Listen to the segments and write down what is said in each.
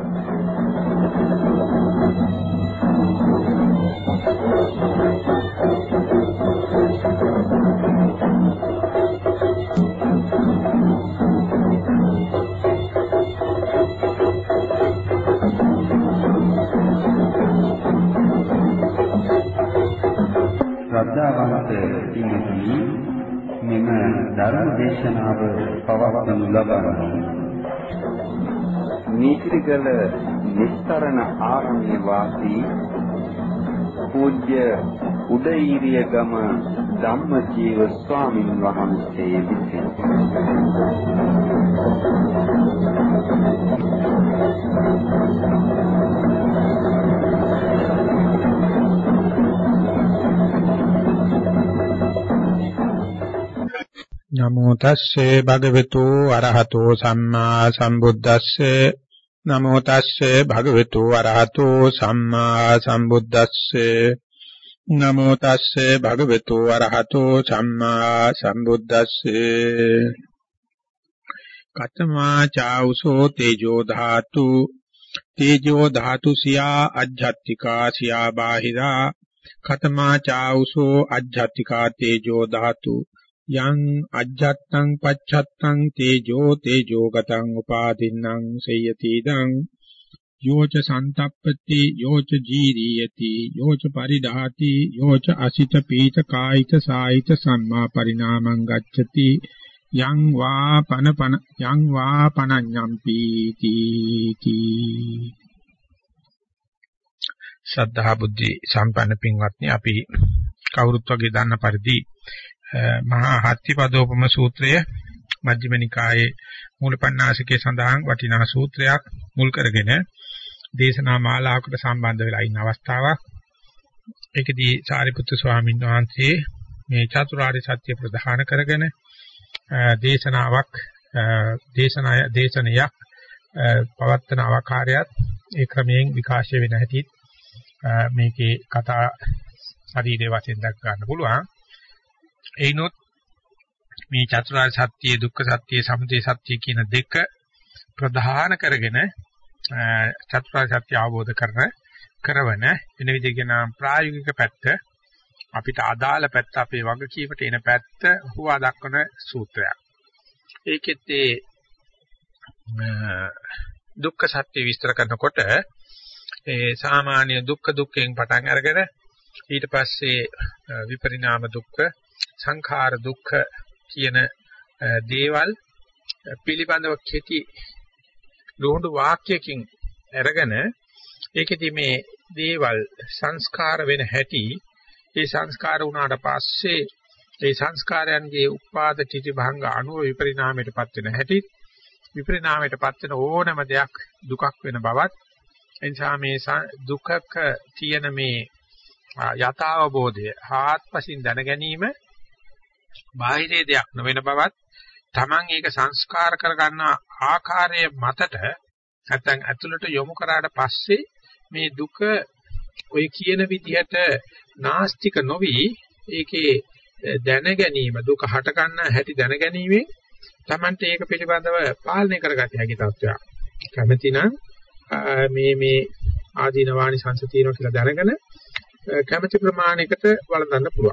ශ්‍රද්ධාවන්ත පින්වත්නි, මෙම ධර්ම දේශනාව පවත්වනු ලබන්නේ නීතිගල නිස්තරණ ආරණ්‍ය වාසී පූජ්‍ය උදේීරියගම ධම්මජීව ස්වාමීන් වහන්සේ විසින්. නමෝ තස්සේ භගවතු අරහතෝ සම්මා සම්බුද්දස්සේ නමෝ තස්සේ භගවතු අරහතෝ සම්මා සම්බුද්දස්සේ නමෝ තස්සේ භගවතු අරහතෝ සම්මා සම්බුද්දස්සේ කතමා චෞසෝ තේජෝ ධාතු සියා අජ්ජත්තිකා සියා බාහිරා කතමා චෞසෝ අජ්ජත්තිකා තේජෝ ධාතු යං අජ්ජත්තං පච්ඡත්තං තේජෝ ගතං උපාදින්නම් සේයතිදං යෝච සන්තප්පති යෝච ජීරියති යෝච පරිදාති යෝච අසිත පීත කායිත සායිත සම්මා පරිණාමං ගච්ඡති යං වා පනඤ්ඤම්පි තීති. ශ්‍රද්ධා බුද්ධි සම්පන්න පින්වත්නි, අපි කවුරුත් වගේ දන්න පරිදි මහා හත්තිපදෝපම සූත්‍රය මජ්ක්‍ධිම නිකායේ මූලපණ්ණාසිකේ සඳහන් වටිනා සූත්‍රයක් මුල් කරගෙන දේශනා මාලාවකට සම්බන්ධ වෙලා ඉන්න අවස්ථාවක්. ඒකදී සාරිපුත්තු ස්වාමීන් වහන්සේ මේ චතුරාර්ය සත්‍ය ප්‍රධාන කරගෙන දේශනයක් පවත්වන ආකාරයත් ඒ ක්‍රමයෙන් විකාශය වෙන හැටි මේකේ කතා ශරීරයේ වශයෙන් දක් ගන්න පුළුවන්. එයිනොත් මේ චතුරාර්ය සත්‍ය, දුක්ඛ සත්‍ය, සමුදය සත්‍ය කියන දෙක ප්‍රධාන කරගෙන චතුරාර්ය සත්‍ය අවබෝධ කරවන වෙන විදිහකින් ප්‍රායෝගික පැත්ත, අපිට අදාළ පැත්ත, අපේ වගකීමට එන පැත්ත හුවා දක්වන සූත්‍රයක්. ඒකෙත් ඒ දුක්ඛ සත්‍ය විස්තර කරනකොට ඒ සාමාන්‍ය දුක්ඛයෙන් පටන් අරගෙන ඊට පස්සේ විපරිණාම දුක්ඛ, සංඛාර දුක්ඛ කියන දේවල් පිළිබඳව කෙටි ලෝණ්ඩු වාක්‍යයකින් අරගෙන ඒකෙදි මේ දේවල් සංස්කාර වෙන හැටි, ඒ සංස්කාර වුණාට පස්සේ ඒ සංස්කාරයන්ගේ උපාද තිති භංග අණුව විපරිණාමයටපත් වෙන හැටි, විපරිණාමයටපත් වෙන ඕනම දෙයක් දුකක් වෙන බවත්, එනිසා මේ දුකක තියෙන මේ යථාබෝධය හාත්පසින් දැන ගැනීම බාහිරේ දෙයක් නොවන බවත්, Taman ඒක සංස්කාර කරගන්න ආකාරය මතට නැත්නම් ඇතුළට යොමු කරාට පස්සේ මේ දුක ඔය කියන විදිහට නාස්තික නොවි ඒකේ දැන ගැනීම, දුක හට ගන්න හැටි දැන ගැනීමෙන් Tamanට ඒක පිළිබඳව පාලනය කරගත හැකි තත්ත්වයක්. කැමැතිනම් මේ ආදීනවානි සංසතියන කියලා දැනගෙන කැමැති ප්‍රමාණයකට වළඳන්න පුළුවන්.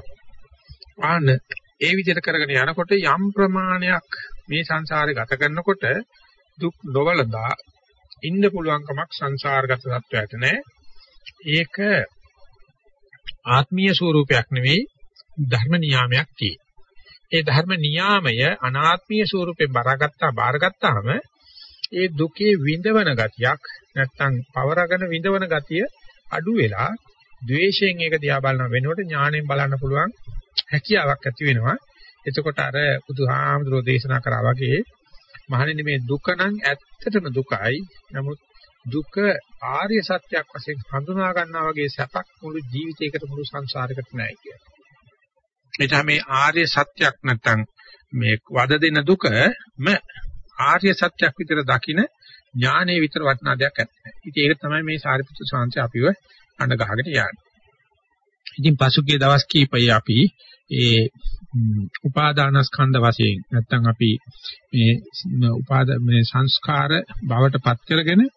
ඒ විදිහට කරගෙන යනකොට යම් ප්‍රමාණයක් මේ සංසාරේ ගත කරනකොට දුක් නොවලදා ඉන්න පුළුවන්කමක් සංසාරගත තත්වයට නැහැ. ඒක ආත්මීය ස්වરૂපයක් නෙවෙයි, ධර්ම නියාමයක් තියෙන. ඒ ධර්ම නියාමය අනාත්මීය ස්වરૂපේ බාරගත්තාම ඒ දුකේ විඳවන ගතියක් නැත්තම් පවරගෙන විඳවන ගතිය අඩු වෙලා ද්වේෂයෙන් ඒක දිහා බලන වෙනකොට ඥාණයෙන් බලන්න පුළුවන් හැකියාවක් ඇති වෙනවා. එතකොට අර බුදුහාමුදුරෝ දේශනා කරා වගේ මහණෙනි මේ දුක නම් ඇත්තටම දුකයි. නමුත් දුක ආර්ය සත්‍යයක් වශයෙන් හඳුනා ගන්නා වගේ සැපක් මුළු ජීවිතයකට, මුළු සංසාරයකට නැහැ කියන්නේ. එතන මේ ආර්ය සත්‍යයක් නැත්තම් මේ වද දෙන දුකම ආර්ය සත්‍යයක් විතර දකින ඥානයේ විතර වටිනා දෙයක් නැහැ. ඉතින් ඒක තමයි මේ සාරිපුත්‍ර ස්වාමීන් අපිව අඬ ගහගෙන යන්නේ. ඉතින් පසුගිය දවස් කීපයේ අපි ඒ උපාදානස්කන්ධ වශයෙන් නැත්තම් අපි මේ සංස්කාර බවට පත් කරගෙන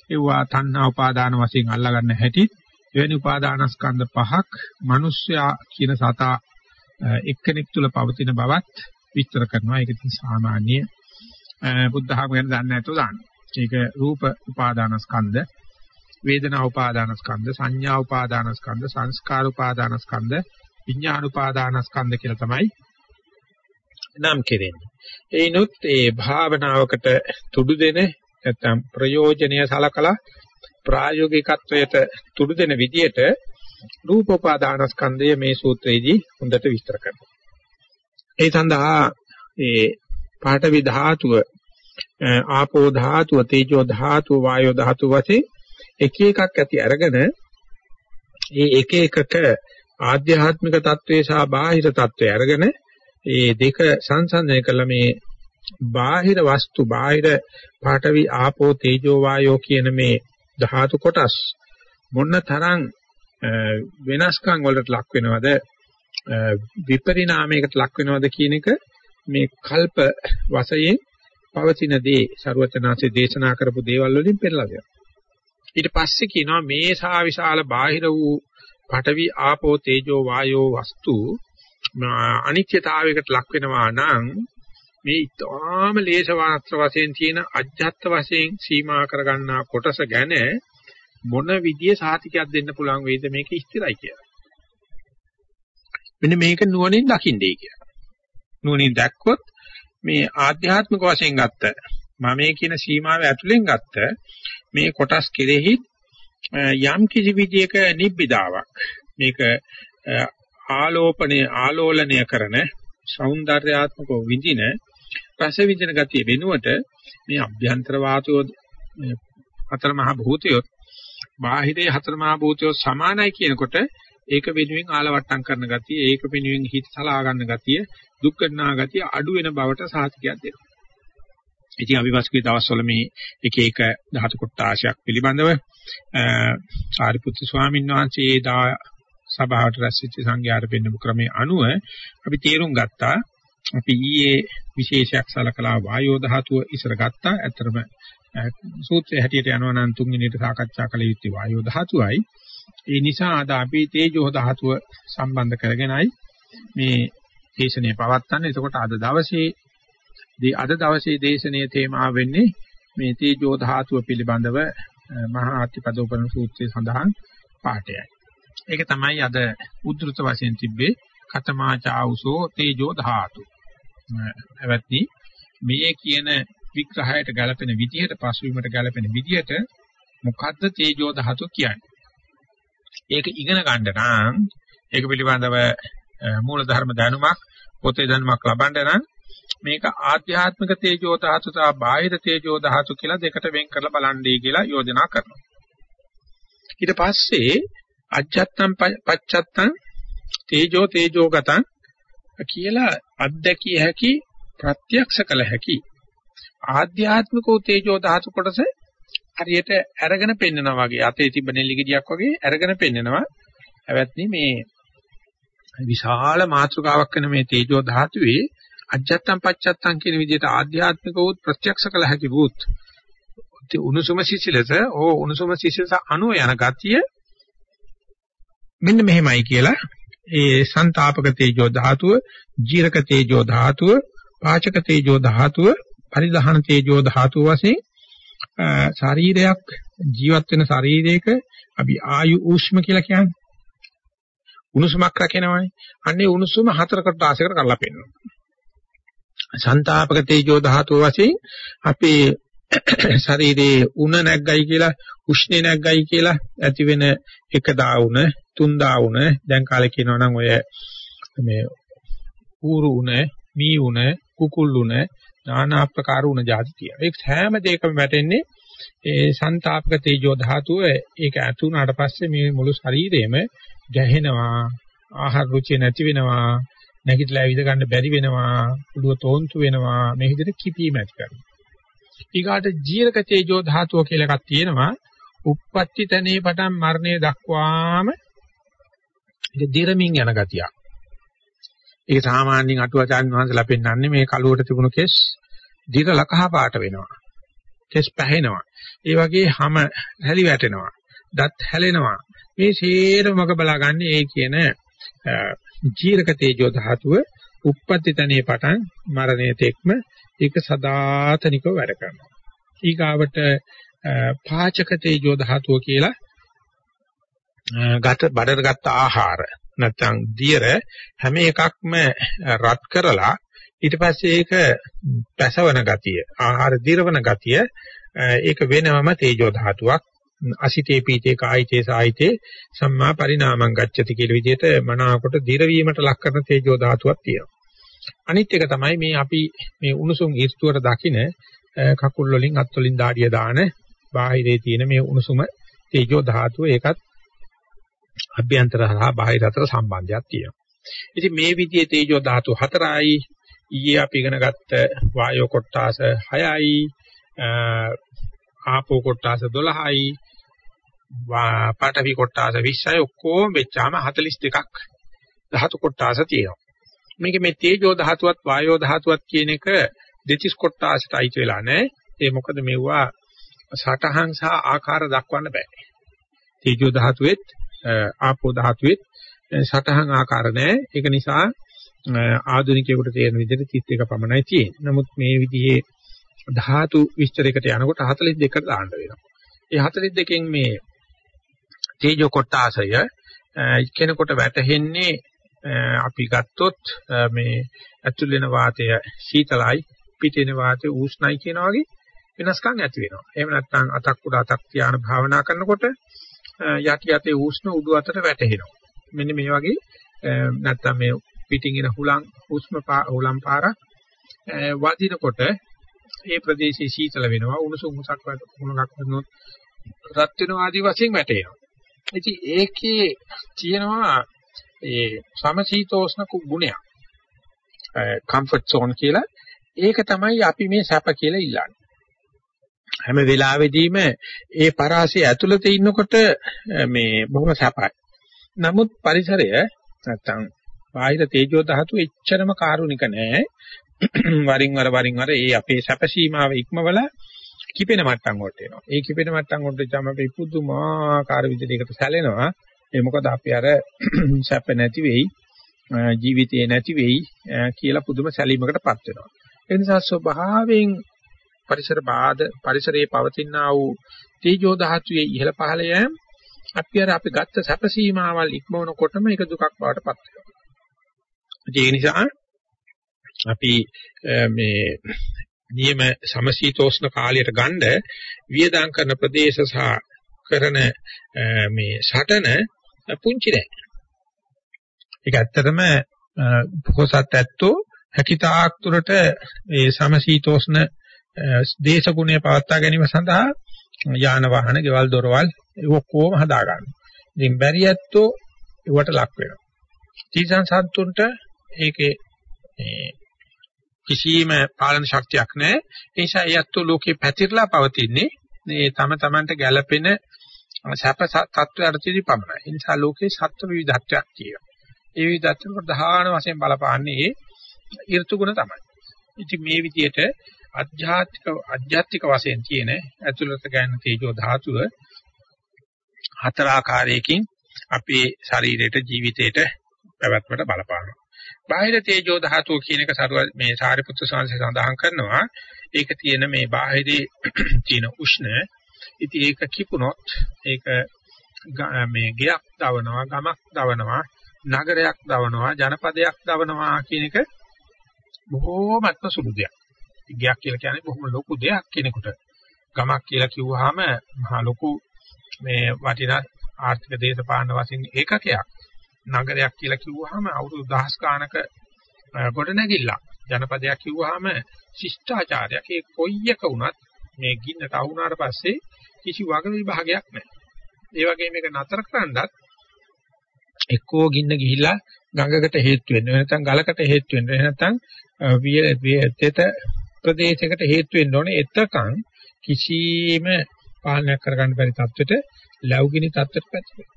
ඒවා තණ්හා උපාදාන වශයෙන් අල්ලා ගන්න හැටි එවැනි උපාදානස්කන්ධ පහක් මිනිස්යා කියන සතා එක්කෙනෙක් තුල පවතින බවත් විස්තර කරනවා. ඒක ඉතින් සාමාන්‍ය බුද්ධ ධර්ම ගැන දන්නේ නැතුව දාන්න. ඒක රූප උපාදානස්කන්ධ, වේදනා උපාදානස්කන්ධ, සංඥා උපාදානස්කන්ධ, සංස්කාර උපාදානස්කන්ධ, විඥාන උපාදානස්කන්ධ කියලා තමයි නම් කෙරෙන්නේ. ඒනොත් ඒ භාවනාවකට තුඩු දෙන නැත්නම් ප්‍රයෝජනීය සලකලා ප්‍රායෝගිකත්වයට තුඩු දෙන විදියට රූප උපාදානස්කන්ධය මේ සූත්‍රයේදී හොඳට විස්තර කරනවා. ඒ සඳහා ඒ පාඨවි ධාතුව, ආපෝ ධාතුව, තේජෝ ධාතුව, වායෝ ධාතුව වශයෙන් එක එකක් ඇති අරගෙන ඒ එක එකක ආධ්‍යාත්මික தત્ත්වය සහ බාහිර தત્ත්වය අරගෙන ඒ දෙක සංසන්දනය කළ මේ බාහිර වස්තු, බාහිර පාඨවි ආපෝ තේජෝ වායෝ කියන මේ ධාතු කොටස් මොන තරම් වෙනස්කම් වලට ලක් වෙනවද, විපරිණාමයකට ලක් වෙනවද කියන එක මේ කල්ප වශයෙන් පවතින දේ සරුවචනාංශයේ දේශනා කරපු දේවල් වලින් පෙරලා දෙනවා. ඊට පස්සේ කියනවා මේ සා විශාල බාහිර වූ පඨවි ආපෝ තේජෝ වායෝ වස්තු අනිත්‍යතාවයකට ලක් වෙනවා නම් මේ ඊටාම ලේස වාස්ත්‍ර වශයෙන් තියෙන අජ්ජත් වශයෙන් සීමා කරගන්නා කොටස ගැන මොන විදිය සාතිකයක් දෙන්න පුළුවන් වේද මේක ස්ථිරයි කියලා. මෙන්න මේක නුවණින් දකින්නේ කියලා. නුවණින් දැක්කොත් මේ ආධ්‍යාත්මික වශයෙන් ගත්ත මමේ කියන සීමාව ඇතුලෙන් ගත්ත මේ කොටස් කෙරෙහි යම් කිසි විදියක නිබ්බිදාවක් මේක ආලෝලනය කරන సౌందర్యාත්මක විඳින රස විඳින ගතිය වෙනුවට මේ අභ්‍යන්තර වාතයෝ හතර මහ භූතයෝ බාහිරේ හතර මහ භූතයෝ සමානයි කියනකොට ඒක වෙනුවෙන් ආලවට්ටම් කරන ගතිය, ඒක වෙනුවෙන් හිත සලා ගන්න ගතිය, දුක් කරනා ගතිය අඩු වෙන බවට සාතිකයක් දෙනවා. ඉතින් අපි පසුගිය දවස්වල මේ එක එක ධාතු කොටාශයක් පිළිබඳව සාරිපුත්තු ස්වාමීන් වහන්සේ දා සභාවට රැස්වෙච්ච සංඝයාට පෙන්වපු ක්‍රමයේ අනුව අපි තේරුම් ගත්තා. අපි ඊයේ විශේෂයක් සලකලා වායෝ ධාතුව ඉස්සර ගත්තා. ඇත්තටම සූත්‍රයේ හැටියට යනවා නම් තුන්වෙනිට සාකච්ඡා කළ යුත්තේ වායෝ ධාතුවයි. ඒ නිසා අද අපි තේජෝ ධාතුව සම්බන්ධ කරගෙනයි මේ දේශනය පවත්වන්නේ. එතකොට අද දවසේ දේශනයේ තේමාව වෙන්නේ මේ තේජෝ ධාතුව පිළිබඳව මහා අතිපදෝපන සූත්‍රයේ සඳහන් පාඩයයි. ඒක තමයි අද උද්දෘත වශයෙන් තිබ්බේ කතමාචාවුසෝ තේජෝ ධාතු. එවත්නි මේ කියන විග්‍රහයට ගැලපෙන විදිහට, පසුවීමට ගැලපෙන විදිහට මොකද්ද තේජෝ ධාතු කියන්නේ? ඒක ඉගෙන ගන්න නම් ඒක පිළිබඳව මූල ධර්ම දැනුමක්, පොතේ දැනුමක් ලබන්න නම් මේක ආධ්‍යාත්මික තේජෝ ධාතු සහ බාහිර තේජෝ ධාතු කියලා දෙකට වෙන් කරලා බලන්නයි කියලා යෝජනා කරනවා. ඊට පස්සේ අජ්ජත්තම් පච්චත්තම් තේජෝ ගතං කියලා අද්දකිය හැකි, ප්‍රත්‍යක්ෂ කළ හැකි ආධ්‍යාත්මික තේජෝ ධාතු කොටස හරියට අරගෙන පෙන්නනවා වගේ, අතේ තිබෙන නෙල්ලි ගෙඩියක් වගේ අරගෙන පෙන්නනවා. හැවත්නි මේ විශාල මාත්‍රකාවක් වෙන මේ තේජෝ ධාතුවේ අජ්ජත්තම් පච්චත්තම් කියන විදිහට ආධ්‍යාත්මික වූ ප්‍රත්‍යක්ෂ කළ හැකි වූත් උණුසුම සිසිලස අණුව යන ගතිය මෙන්න මෙහෙමයි කියලා ඒ සංතාපක තේජෝ ධාතුව, ජීරක තේජෝ ධාතුව, පාචක තේජෝ ධාතුව, පරිදහන තේජෝ ධාතුව වශයෙන් ශරීරයක් ජීවත් වෙන ශරීරයක අපි ආයු ඌෂ්ම කියලා කියන්නේ උණුසුමක් රකිනවනේ. අන්නේ උණුසුම හතරකට ආසයකට කරලා පෙන්නනවා. සංතාපක තේජෝ ධාතුව වශයෙන් අපේ ශරීරයේ උණ නැග්ගයි කියලා, උෂ්ණේ නැග්ගයි කියලා ඇති වෙන 1,000 උණ, 3,000 උණ, දැන් කාලේ කියනවා නම් ඔය මේ ඌරු උණ, මී උණ, කුකුල් උණ, নানা ආකාර උණ જાති තියෙනවා. ඒක හැම දෙයකම වැටෙන්නේ ඒ සංතාපක තේජෝ ධාතුව. ඒක ඇතු වුණාට පස්සේ මේ මුළු ශරීරෙම ගැහෙනවා, ආහාර රුචිය නැති වෙනවා, නැගිටලා ඇවිද ගන්න බැරි වෙනවා, උඩුව තෝන්තු වෙනවා, මේ විදිහට කිපීම ඇති කරනවා. ඊගාට ජීරක තේජෝ ධාතුව කියලා එකක් තියෙනවා. උප්පත්ති තැනේ පටන් මරණය දක්වාම ඒක දිරමින් යන ගතියක්. ඒක සාමාන්‍යයෙන් අටුවාචාන් වහන්සේලා පෙන්නන්නේ මේ කලුවට තිබුණු කෙස් දිරලා කහ පාට වෙනවා. කෙස් පැහෙනවා. ඒ වගේ හැම හැලි වැටෙනවා. දත් හැලෙනවා. මේ සේරමක බලාගන්නේ ඒ කියන ජීරක තේජෝ ධාතුව උප්පත්ති තනේ පටන් මරණය තෙක්ම ඒක සදාතනිකව වැඩ කරනවා. ඊගාවට පාචක තේජෝ ධාතුව කියලා බඩට ගත්ත ආහාර නැත්නම් දියර හැම එකක්ම රත් කරලා ඊට පස්සේ ඒක පැසවන ගතිය ආහාර දිරවන ගතිය ඒක වෙනවම තේජෝ ධාතුවක් අසිතේ පීතේ කායිතේ සායිතේ සම්මා පරිණාමං ගච්ඡති කියලා විදිහට මනාවකට දිරවීමට ලක් කරන තේජෝ ධාතුවක් තියෙනවා. අනිත් එක තමයි මේ අපි මේ උණුසුම් ඍතුවට දකින කකුල් වලින් අත් වලින් දාඩිය දාන බාහිරේ තියෙන මේ උණුසුම තේජෝ ධාතුව ඒකත් අභ්‍යන්තර සහ බාහිර අතර සම්බන්ධයක් තියෙනවා. ඉතින් මේ විදිහේ තේජෝ ධාතු හතරයි ඊයේ අපි ඉගෙන ගත්ත වායෝ කොට්ටාස 6යි ආපෝ කොට්ටාස 12යි පාඨවි කොට්ටාස 20යි ඔක්කොම වෙච්චාම 42ක් ධාතු කොට්ටාස තියෙනවා. මේක මේ තේජෝ ධාතුවත් වායෝ ධාතුවත් කියන එක දෙතිස් කොට්ටාසට අයිති වෙලා නැහැ. ඒ මොකද මෙවුවා සටහන් සහ ආකාර දක්වන්න බෑ. තේජෝ ධාතුවෙත් ආපෝ ධාතුවෙත් සටහන් ආකාර නැහැ. ඒක නිසා ආධුනිකයෙකුට තේරෙන විදිහට 31 පමණයි තියෙන්නේ. නමුත් මේ විදිහේ ධාතු විස්තරයකට යනකොට 42කට දාන්න වෙනවා. ඒ 42කින් මේ තේජෝ කොටාසය කෙනෙකුට වැටෙන්නේ අපි ගත්තොත් මේ ඇතුල් වෙන වාතය සීතලයි පිටින වාතය උෂ්ණයි කියන වගේ වෙනස්කම් ඇති වෙනවා. එහෙම නැත්නම් අතක් උඩ අතක් තියාන භාවනා කරනකොට යටි අතේ උෂ්ණ උඩු අතට වැටෙනවා. මෙන්න මේ වගේ නැත්නම් මේ පිටින් එන හුලම් පාරක් වදිනකොට ඒ ප්‍රදේශයේ සීතල වෙනවා උණුසුම් මුසක් වුණක් වුණොත් රත් වෙනවා ආදී වශයෙන් වැටෙනවා. ඉතින් ඒකේ තියෙනවා ඒ සමශීතෝෂ්ණ ගුණයක්. කම්ෆර්ට් zone කියලා ඒක තමයි අපි මේ සැප කියලා ඉල්ලන්නේ. හැම වෙලාවෙදීම ඒ පරාසය ඇතුළත ඉන්නකොට මේ බොහොම සැපයි. නමුත් පරිසරය නැත්තම් බාහිර තේජෝ ධාතු එච්චරම කාරුණික නෑ. වරින් වර ඒ අපේ සැප සීමාව ඉක්මවල කිපෙන මට්ටම් වලට එනවා. ඒ කිපෙන මට්ටම් වලට ගියාම අපි පුදුමාකාර විදිහකට සැලෙනවා. ඒ මොකද අපි අර සැප නැති වෙයි, ජීවිතේ නැති වෙයි කියලා පුදුම සැලීමකටපත් වෙනවා. ඒ නිසා ස්වභාවයෙන් පරිසරයේ පවතිනා වූ තේජෝ ධාතුවේ ඉහළ පහළ යෑම අපි ගත්ත සැප සීමාවල් ඉක්මවනකොටම ඒක දුකක් බවට පත් වෙනවා. ඒ නිසා අපි මේ නියම සමශීතෝෂ්ණ කාලයට ගන්න වියදම් කරන ප්‍රදේශ සහ කරන මේ සටන පුංචි නෑ. ඒක ඇත්තටම පොහොසත් ඇත්තෝ හැකිතාක් තුරට මේ සමශීතෝෂ්ණ දේශගුණය පවත්වා ගැනීම සඳහා යාන වාහන, ගෙවල් දොරවල් ඔක්කොම හදා ගන්නවා. ඉතින් බැරි ඇත්තෝ ඒවට ලක් වෙනවා. තීසන් සත්තුන්ට ඒකේ කිසිම පාලන ශක්තියක් නැහැ. ඒ නිසා ඒ ඇත්තෝ ලෝකේ පැතිරලා පවතින්නේ මේ තමන්ට ගැළපෙන සැප තත්ත්වයටදී පමණයි. ඒ නිසා ලෝකේ සත්ව විවිධත්වයක් තියෙනවා. ඒ විවිධත්ව ප්‍රධාන වශයෙන් බලපාන්නේ ඒ ඍතු ගුණ තමයි. ඉතින් මේ විදිහට අධ්‍යාත්මික වශයෙන් තියෙන ඇතුළත ගන්න තේජෝ ධාතුව හතර ආකාරයකින් අපේ ශරීරයට ජීවිතයට පැවැත්මට බලපානවා. බාහිර තේජෝ ධාතුව කියන එක මේ සාරිපුත්‍ර ස්වාමීන් සඳහන් කරනවා. ඒක තියෙන මේ බාහිරේ තියෙන උෂ්ණ. ඉතින් ඒක කිපුණොත් ඒක මේ ගයක් දවනවා, ගමක් දවනවා, නගරයක් දවනවා, ජනපදයක් දවනවා කියන එක බොහෝමත්ම සුළු දෙයක්. ගයක් කියලා කියන්නේ බොහොම ලොකු දෙයක් කෙනෙකුට. ගමක් කියලා කිව්වහම මහා ලොකු මේ වටිනා ආර්ථික දේශපාලන වශයෙන් ඒකකයක්. නගරයක් කියලා කිව්වහම අවුරුදු දහස් ගානක ගොඩනැගිල්ලක්. ජනපදයක් කිව්වහම ශිෂ්ටාචාරයක්. ඒ කොයි එක වුණත් මේ ගින්නට අහුණාට පස්සේ කිසි වග විභාගයක් නැහැ. ඒ වගේ මේක නතර කරන්නත් එක්කෝ ගින්න ගිහිල්ලා ගඟකට හේතු වෙන්න, නැත්නම් ගලකට හේතු වෙන්න, නැත්නම් වියතෙත ප්‍රදේශයකට හේතු වෙන්න ඕනේ. එතකන් කිසිම පාලනයක් කරගන්න බැරි තත්ත්වෙට ලැබුගිනි තත්ත්වයට පැතිරෙනවා.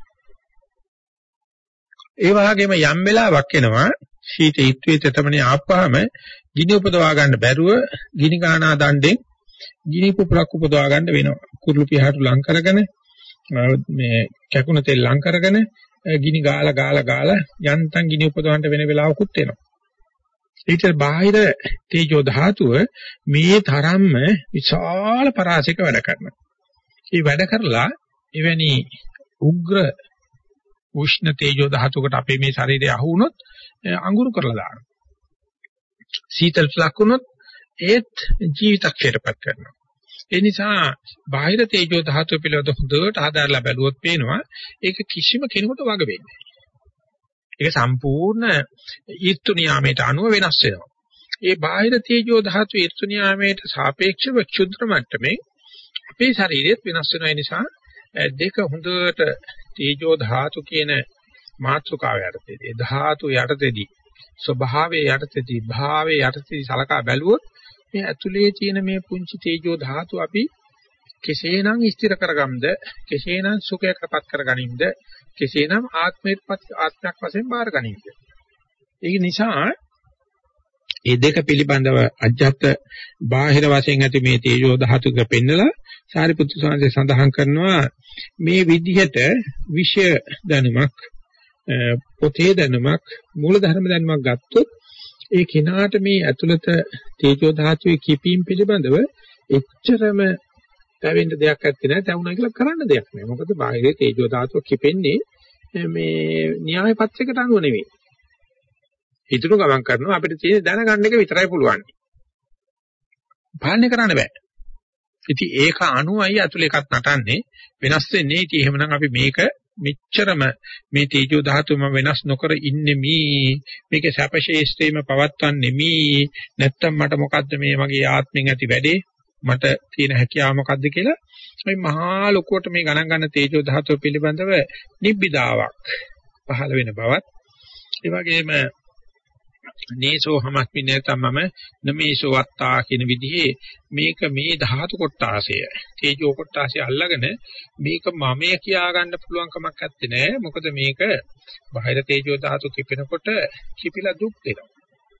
ඒ වගේම යම් වෙලාවක් එනවා ශීත ඊත්වයේ තෙතමනේ ආපුවාම ගිනි උපදවා ගන්න බැරුව ගිනි ගානා දණ්ඩෙන් ගිනි පුපුරක් උපදවා ගන්න වෙනවා. කුරුළු පිහාටු ලං කරගෙන මේ කැකුණ තෙල් ලං කරගෙන ගිනි ගාලා යන්තම් ගිනි උපදවන්න වෙන වෙලාවකුත් එනවා. ඊට බාහිර තේජෝ ධාතුව මේ තරම්ම විශාල පරාසයක වැඩ කරනවා. මේ වැඩ කරලා එවැනි උග්‍ර උෂ්ණ තේජෝ ධාතුවකට අපේ මේ ශරීරය අහු වුණොත් අඟුරු කරලා දානවා. සීතල ෆ්ලක් වුණොත් ඒත් ජීවිතක්ෂයටපත් කරනවා. ඒ නිසා බාහිර තේජෝ ධාතුව පිළිබඳ හොඳට ආදාරලා බැලුවොත් පේනවා ඒක කිසිම කෙනෙකුට වග වෙන්නේ නැහැ. ඒක සම්පූර්ණ ඊර්තු නියාමයට අනුව වෙනස් වෙනවා. ඒ බාහිර තේජෝ ධාතුව ඊර්තු නියාමයට සාපේක්ෂව ක්ෂුද්‍ර මට්ටමේ අපේ ශරීරයත් වෙනස් වෙන නිසා දෙක හොඳට තේජෝ ධාතු කියන මාත්‍රකාව යටතේදී ධාතු යටතේදී ස්වභාවයේ යටතේදී භාවයේ යටතේදී සලකා බැලුවොත් මේ ඇතුලේ තියෙන මේ පුංචි තේජෝ ධාතු අපි කෙසේනම් ස්ථිර කරගම්ද කෙසේනම් සුඛයකටපත් කරගනින්ද කෙසේනම් ආත්මයක් වශයෙන් බාරගනින්ද. ඒ නිසා මේ දෙක පිළිබඳව අජ්ජත් බාහිර වශයෙන් ඇති මේ තේජෝ ධාතුක පෙන්නලා සාරිපුත්තු සාංශය සඳහන් කරනවා මේ විදිහට විෂය දැනුමක් පොතේ දැනුමක් මූල ධර්ම දැනුමක් ගත්තොත් ඒ කිනාට මේ ඇතුළත තේජෝ ධාතුවේ කිපීම් පිළිබඳව එච්චරම තැවෙන්න දෙයක් නැත්තේ නෑ තැවුණා කියලා කරන්න දෙයක් නෑ. මොකද බාහිර තේජෝ ධාතුව කිපෙන්නේ මේ න්‍යාය පත්‍රයකට අනුව නෙවෙයි. හිතන ගමන් කරනවා අපිට තියෙන දැනගන්න එක විතරයි පුළුවන්. පාලනය කරන්න බෑ. ඉතින් ඒක අනුවයි අතුල එකක් නටන්නේ වෙනස් වෙන්නේ. ඉතින් එහෙමනම් අපි මේක මෙච්චරම මේ තේජෝ ධාතුවම වෙනස් නොකර ඉන්නේ මේකේ සැපශේෂ්ඨේම පවත්වන්නේ නැත්තම් මට මොකද්ද මේ මගේ ආත්මෙන් ඇති වැඩේ මට තියෙන හැකියාව මොකද්ද කියලා මේ මහා ලොකුවට මේ ගණන් ගන්න තේජෝ ධාතුව පිළිබඳව නිබ්බිදාවක් පහළ වෙන බවත් ඒ වගේම නේසෝ හමස්මි නැතමම නමේසෝ වත්තා කියන විදිහේ මේක මේ ධාතු කොටාසය තේජෝ කොටාසය අල්ලගෙන මේක මමයේ කියා ගන්න පුළුවන් කමක් නැත්තේ නෑ. මොකද මේක බාහිර තේජෝ ධාතු කිපෙනකොට කිපිලා දුක් දෙනවා.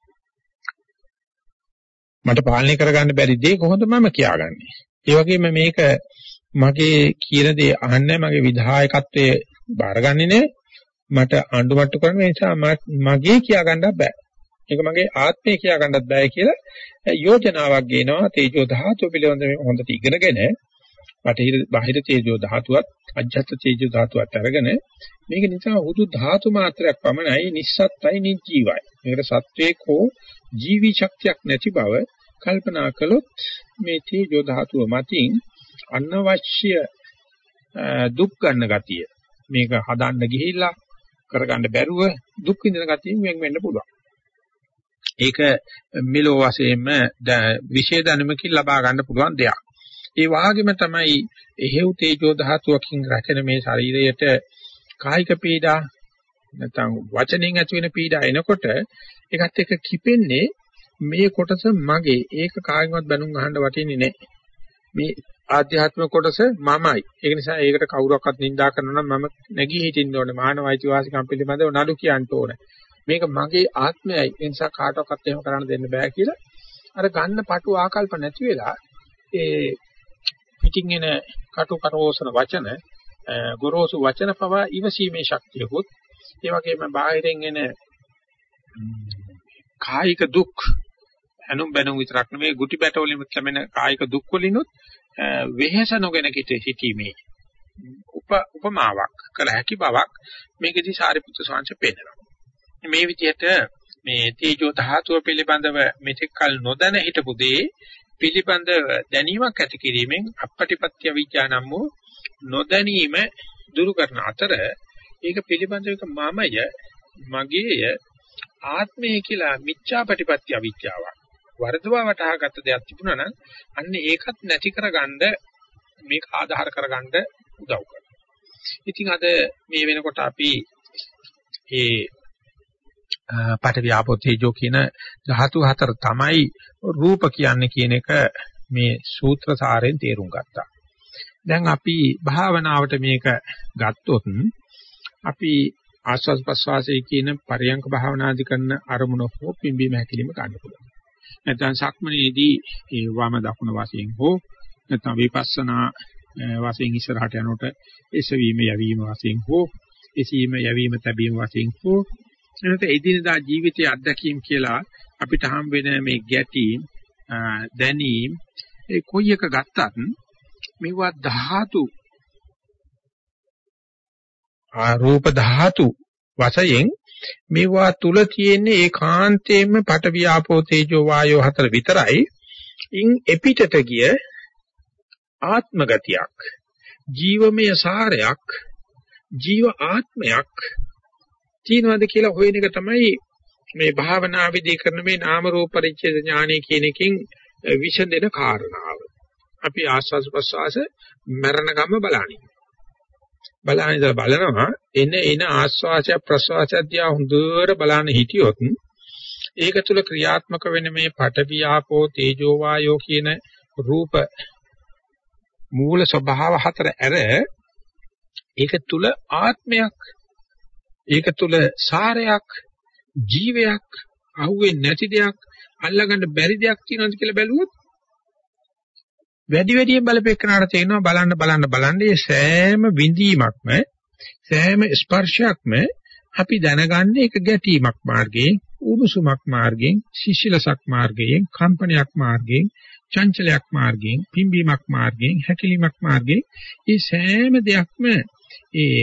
මට පාලනය කරගන්න බැරි දේ කොහොමද මම කියාගන්නේ? ඒ වගේම මේක මගේ කියන දේ අහන්නේ මගේ විධායකත්වයේ බාරගන්නේ නෑ. මට අඬුමට්ටු කරන නිසා මගේ කියා ගන්නත් බෑ. ඒක මගේ ආත්මය කියා ගන්නත් බෑ කියලා යෝජනාවක් ගේනවා තේජෝ ධාතුව පිළිබඳව හොඳට ඉගෙනගෙන බාහිර තේජෝ ධාතුවත් අජ්ජත් තේජෝ ධාතුවත් අරගෙන මේක නිසා හුදු ධාතු මාත්‍රයක් පමණයි නිස්සත්තයි නිජීවයි. මේකට සත්වයක් හෝ ජීවි ශක්තියක් නැති බව කල්පනා කළොත් මේ තේජෝ ධාතුව මතින් අනවශ්‍ය දුක් ගන්න ගතිය මේක හදන්න ගිහිල්ලා කරගන්න බැරුව දුක් විඳින ගතියෙන් වෙන් වෙන්න පුළුවන්. ඒක මෙලෝ වශයෙන්ම විශේෂ දැනුමකින් ලබා ගන්න පුළුවන් දෙයක්. ඒ වගේම තමයි එහෙව් තේජෝ ධාතුවකින් රැකෙන මේ ශරීරයට කායික පීඩා නැත්නම් වචනෙන් ඇති වෙන පීඩා එනකොට ඒකත් එක්ක කිපෙන්නේ මේ කොටස මගේ. ඒක කායින්වත් බැනුම් අහන්න වටින්නේ නැහැ. මේ ආධ්‍යාත්මික කොටස මමයි. ඒක නිසා ඒකට කවුරක්වත් නිඳා කරනවා නම් මම නැගී හිටින්න ඕනේ. මානව අයිතිවාසිකම් පිළිබඳව නඩු කියන්න ඕනේ. මේක මගේ ආත්මයයි. ඒ නිසා කාටවත් එහෙම කරන්න දෙන්න බෑ කියලා අර ගන්න පටු ආකල්ප නැති වෙලා ඒ පිටින් එන කටුකරෝසන වචන ගොරෝසු වචන පවා ඉවසීමේ ශක්තියකුත් ඒ වගේම බාහිරින් එන කායික දුක් අනුම් බැනුම් විතරක් නෙමෙයි ගුටි බැට වලින් ලැබෙන කායික දුක් වලිනුත් වෙහෙස නොගෙන සිටීමේ උපමාවක් කළ හැකි බවක් මේකදී සාරිපුත්‍ර ස්වාමීන් පෙන්නනවා. මේ විදිහට මේ තේජෝ ධාතුව පිළිබඳව මෙතෙක් කල නොදැන හිටපු දේ පිළිබඳව දැනීමක් ඇති කිරීමෙන් අපපටිපත්‍ය විඥානම් වූ නොදැනීම දුරු කරන අතර ඒක පිළිබඳව එක මමය මගේය ආත්මය කියලා මිච්ඡාපටිපත්‍ය අවිද්‍යාවක් වර්ධවා වටහාගත දෙයක් තිබුණා නම් අන්න ඒකත් නැති කරගන්න මේක ආධාර කරගන්න උදව් කරනවා. ඉතින් අද මේ වෙනකොට අපි මේ පඨවි ආපෝ තේජෝ කියන ධාතු හතර තමයි රූප කියන්නේ කියන එක මේ සූත්‍ර සාරයෙන් තේරුම් ගත්තා. දැන් අපි භාවනාවට මේක ගත්තොත් අපි ආස්වාද ප්‍රස්වාසයේ කියන පරියංක භාවනාදි කරන අරමුණ හෝ පිම්බීම හැකිලිම ගන්න පුළුවන්. නැත්නම් සක්මනේදී ඒ වම දකුණ වශයෙන් හෝ නැත්නම් විපස්සනා වශයෙන් ඉස්සරහට යනකොට එසවීම යැවීම වශයෙන් හෝ එසීම යැවීම තැබීම වශයෙන් හෝ එනත එදිනදා ජීවිතයේ අත්දැකීම් කියලා අපිට හම් වෙන මේ ගැටීම් දැනීම් ඒ කොයි එක ගත්තත් මේවා ධාතු ආරූප ධාතු වශයෙන් මේවා තුල තියෙන ඒකාන්තයෙන්ම පඨවි ආපෝ තේජෝ වායෝ හතර විතරයි. ඉන් එපිටට ගිය ආත්ම ගතියක්, ජීවමය සාරයක්, ජීව ආත්මයක් තියෙනවද කියලා හොයන එක තමයි මේ භාවනා විදී කරන මේ නාම රූප පරිච්ඡේද ඥානය කියන එකෙන් විසඳෙන කාරණාව. අපි ආස්වාද ප්‍රසවාස මරණ ගම බලනවා එන ආස්වාසය ප්‍රසවාසය දිහා හොඳට බලන හිටියොත් ඒක තුල ක්‍රියාත්මක වෙන මේ පඨවි ආපෝ තේජෝ වායෝ කියන රූප මූල ස්වභාව හතර ඇර ඒක තුල ආත්මයක්, ඒක තුල සාරයක්, ජීවයක්, අහුවෙන්නේ නැති දෙයක්, අල්ලගන්න බැරි දෙයක් තියෙනවද කියලා බැලුවොත් වැඩියෙන් බලපෙන්නාට තේරෙනවා බලන්න මේ සෑම විඳීමක්ම සෑම ස්පර්ශයක්ම අපි දැනගන්නේ ඒක ගැටීමක් මාර්ගයෙන්, උණුසුමක් මාර්ගයෙන්, සිසිලසක් මාර්ගයෙන්, කම්පනයක් මාර්ගයෙන්, චංචලයක් මාර්ගයෙන්, පිම්බීමක් මාර්ගයෙන්, හැකිලීමක් මාර්ගයෙන් මේ සෑම දෙයක්ම ඒ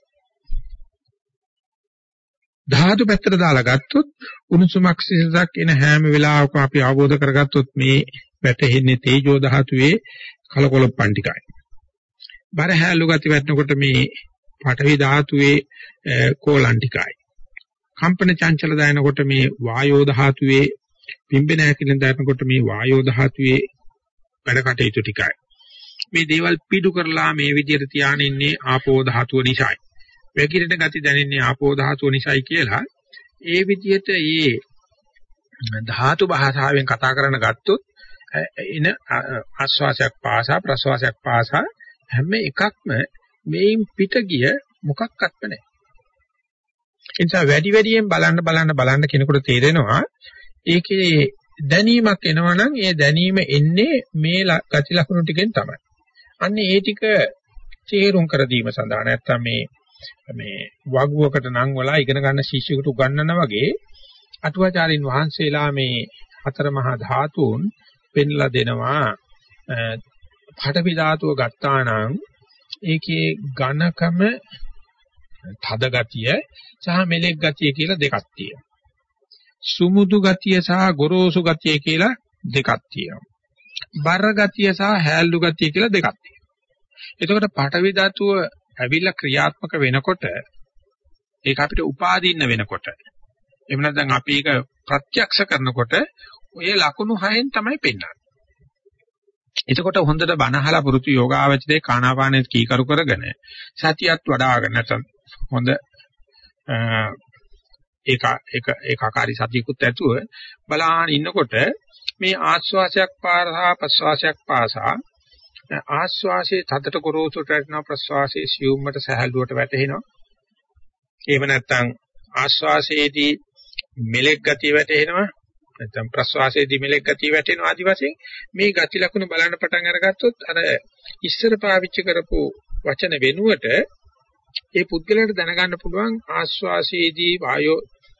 ධාතු පැත්තට දාලා ගත්තොත් උණුසුමක් සිසිලසක් එන හැම වෙලාවකම අපි අවබෝධ කරගත්තොත් මේ වැටෙන්නේ තේජෝ ධාතුවේ කලකොලොප්පන් ටිකයි. බර හැලු ගති වැටෙනකොට මේ පඨවි ධාතුවේ කෝලන් ටිකයි. කම්පන චංචල දානකොට මේ වායෝ ධාතුවේ පිම්බෙන හැකිලෙන් දානකොට මේ වායෝ ධාතුවේ වැඩ කටයුතු ටිකයි. මේ දේවල් පිටු කරලා මේ විදිහට තියාගෙන ඉන්නේ ආපෝ ධාතුව නිසායි. වැగిරෙන ගති දැනෙන්නේ ආපෝ ධාතුව නිසායි කියලා ඒ විදිහට මේ ධාතු භාෂාවෙන් කතා කරන ගත්තොත් එන ආස්වාසයක් පාසා ප්‍රසවාසයක් පාසා හැම එකක්ම මේන් පිට ගිය මොකක්වත්ම නැහැ. ඒ නිසා වැඩියෙන් බලන්න කෙනෙකුට තේරෙනවා ඒකේ දැනීමක් එනවනම් ඒ දැනීම එන්නේ මේ ගති ලක්ෂණ ටිකෙන් තමයි. අන්න ඒ ටික තේරුම් කර දීම සඳහා නැත්තම් මේ වගුවකට නම් වලා ඉගෙන ගන්න ශිෂ්‍යයෙකුට උගන්වනා වගේ අටුවාචාරින් වහන්සේලා මේ හතර මහා ධාතුන් පෙන්ලා දෙනවා. පඨවි ධාතුව ගත්තා නම් ඒකේ ඝනකම තද ගතිය සහ මෙලෙක් ගතිය කියලා දෙකක් තියෙනවා. සුමුදු ගතිය සහ ගොරෝසු ගතිය කියලා දෙකක් තියෙනවා. බර ගතිය සහ හැල්ලු ගතිය කියලා දෙකක් තියෙනවා. එතකොට පඨවි ධාතුව ඇවිල්ලා ක්‍රියාත්මක වෙනකොට ඒක අපිට උපාදීන්න වෙනකොට එහෙම නැත්නම් අපි ඒක ප්‍රත්‍යක්ෂ කරනකොට ඔය ලකුණු 6න් තමයි පෙන්වන්නේ. එතකොට හොඳට බණහලා පුරුදු යෝගාවචරයේ කානාපානෙ කීකරු කරගෙන සතියත් වඩ아가ගෙන නැත්නම් හොඳ ඒකාකාරී සතියකුත් ඇතුව බලාගෙන ඉන්නකොට මේ ආස්වාසයක් පාසා ප්‍රස්වාසයක් පාසා ආස්වාසයේ තදට ගොරෝසුට වැටෙනවා, ප්‍රස්වාසයේ සියුම්මට සහැල්ලුවට වැටෙනවා. එහෙම නැත්නම් ආස්වාසයේදී මෙලෙක් ගතිය වැටෙනවා, නැත්නම් ප්‍රස්වාසයේදී මෙලෙක් ගතිය වැටෙනවා. ආදි වශයෙන් මේ ගති ලක්ෂණ බලන්න පටන් අරගත්තොත් අර ඉස්සර පාවිච්චි කරපු වචන වෙනුවට ඒ පුද්ගලයාට දැනගන්න පුළුවන් ආස්වාසයේදී වායෝ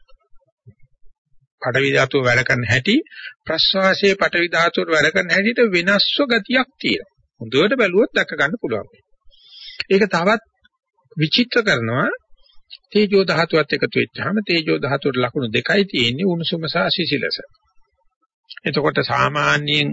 පඨවි ධාතුව වැඩ කරන හැටි, ප්‍රස්වාසයේ පඨවි ධාතුවට වැඩ කරන හැටිට වෙනස්ව ගතියක් තියෙනවා. හොඳට බැලුවොත් දැක ගන්න පුළුවන්. ඒක තවත් විචිත්‍ර කරනවා. තේජෝ ධාතුවත් එකතු වෙච්චාම තේජෝ ධාතුවට ලක්ෂණ දෙකයි තියෙන්නේ, උණුසුම සහ සිසිලස. එතකොට සාමාන්‍යයෙන්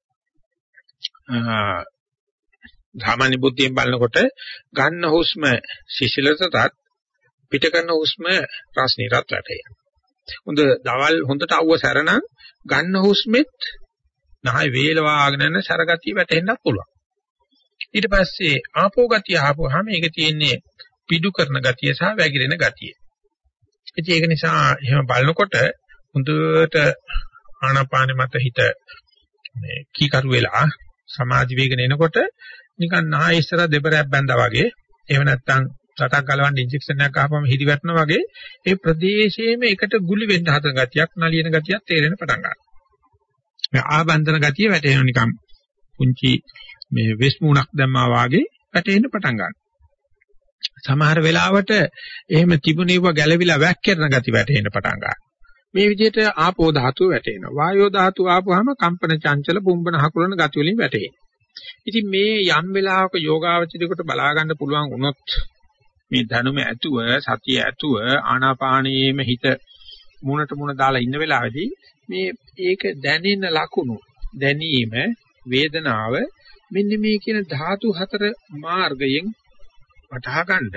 සාමාන්‍ය බුද්ධියෙන් බලනකොට ගන්න හුස්ම සිසිලසටත් පිට කරන හුස්ම රස්නිරත් වැටේ. හොඳ දවල් හොඳට අවුව සැරනම් ගන්න හුස්මෙත් නහය වේලවාගෙන යන සරගතිය වැටෙන්නත් පුළුවන්. ඊට පස්සේ ආපෝ ගතිය ආපුවාම ඒක තියෙන්නේ පිඩු කරන ගතිය සහ වැగిරෙන ගතිය. ඉතින් ඒක නිසා එහෙම බලනකොට හොඳට ආනාපානෙ මත හිත මේ කීකරු වෙලා සමාධි වේගන එනකොට නිකන් නහය ඉස්සර දෙබරයක් බැඳා වගේ, එහෙම නැත්නම් රටක් ගලවන්න ඉන්ජෙක්ෂන් එකක් ගහපුවම හිරි වැටෙනවා වගේ ඒ ප්‍රදේශයේම එකට ගුලි වෙන්න හදන ගතියක්, නලියන ගතියක් තේරෙන පටන් ගන්නවා. මේ ආබන්ධන ගතිය වැටෙනවා නිකන් පුංචි මේ වෙස් මූණක් දැම්මා වාගේ වැටෙන්න පටන් ගන්නවා. සමහර වෙලාවට එහෙම තිබුණේව ගැළවිලා වැක්කිරන ගති වැටෙන්න පටන් ගන්නවා. මේ විදිහට ආපෝ ධාතුව වැටෙනවා. වායෝ ධාතුව ආපුවාම කම්පන චංචල බුම්බන හකුලන ගති වලින් වැටෙනවා. ඉතින් මේ යම් වෙලාවක යෝගාවචිතයකට බලා ගන්න පුළුවන් වුණොත් මේ ධනුම ඇතුව සතිය ඇතුව ආනාපානයේම හිත මුණට මුණ දාලා ඉන්න වෙලාවේදී මේ ඒක දැනෙන ලකුණු දැනීම වේදනාව මෙන්න මේ කියන ධාතු හතර මාර්ගයෙන් වටහා ගන්න.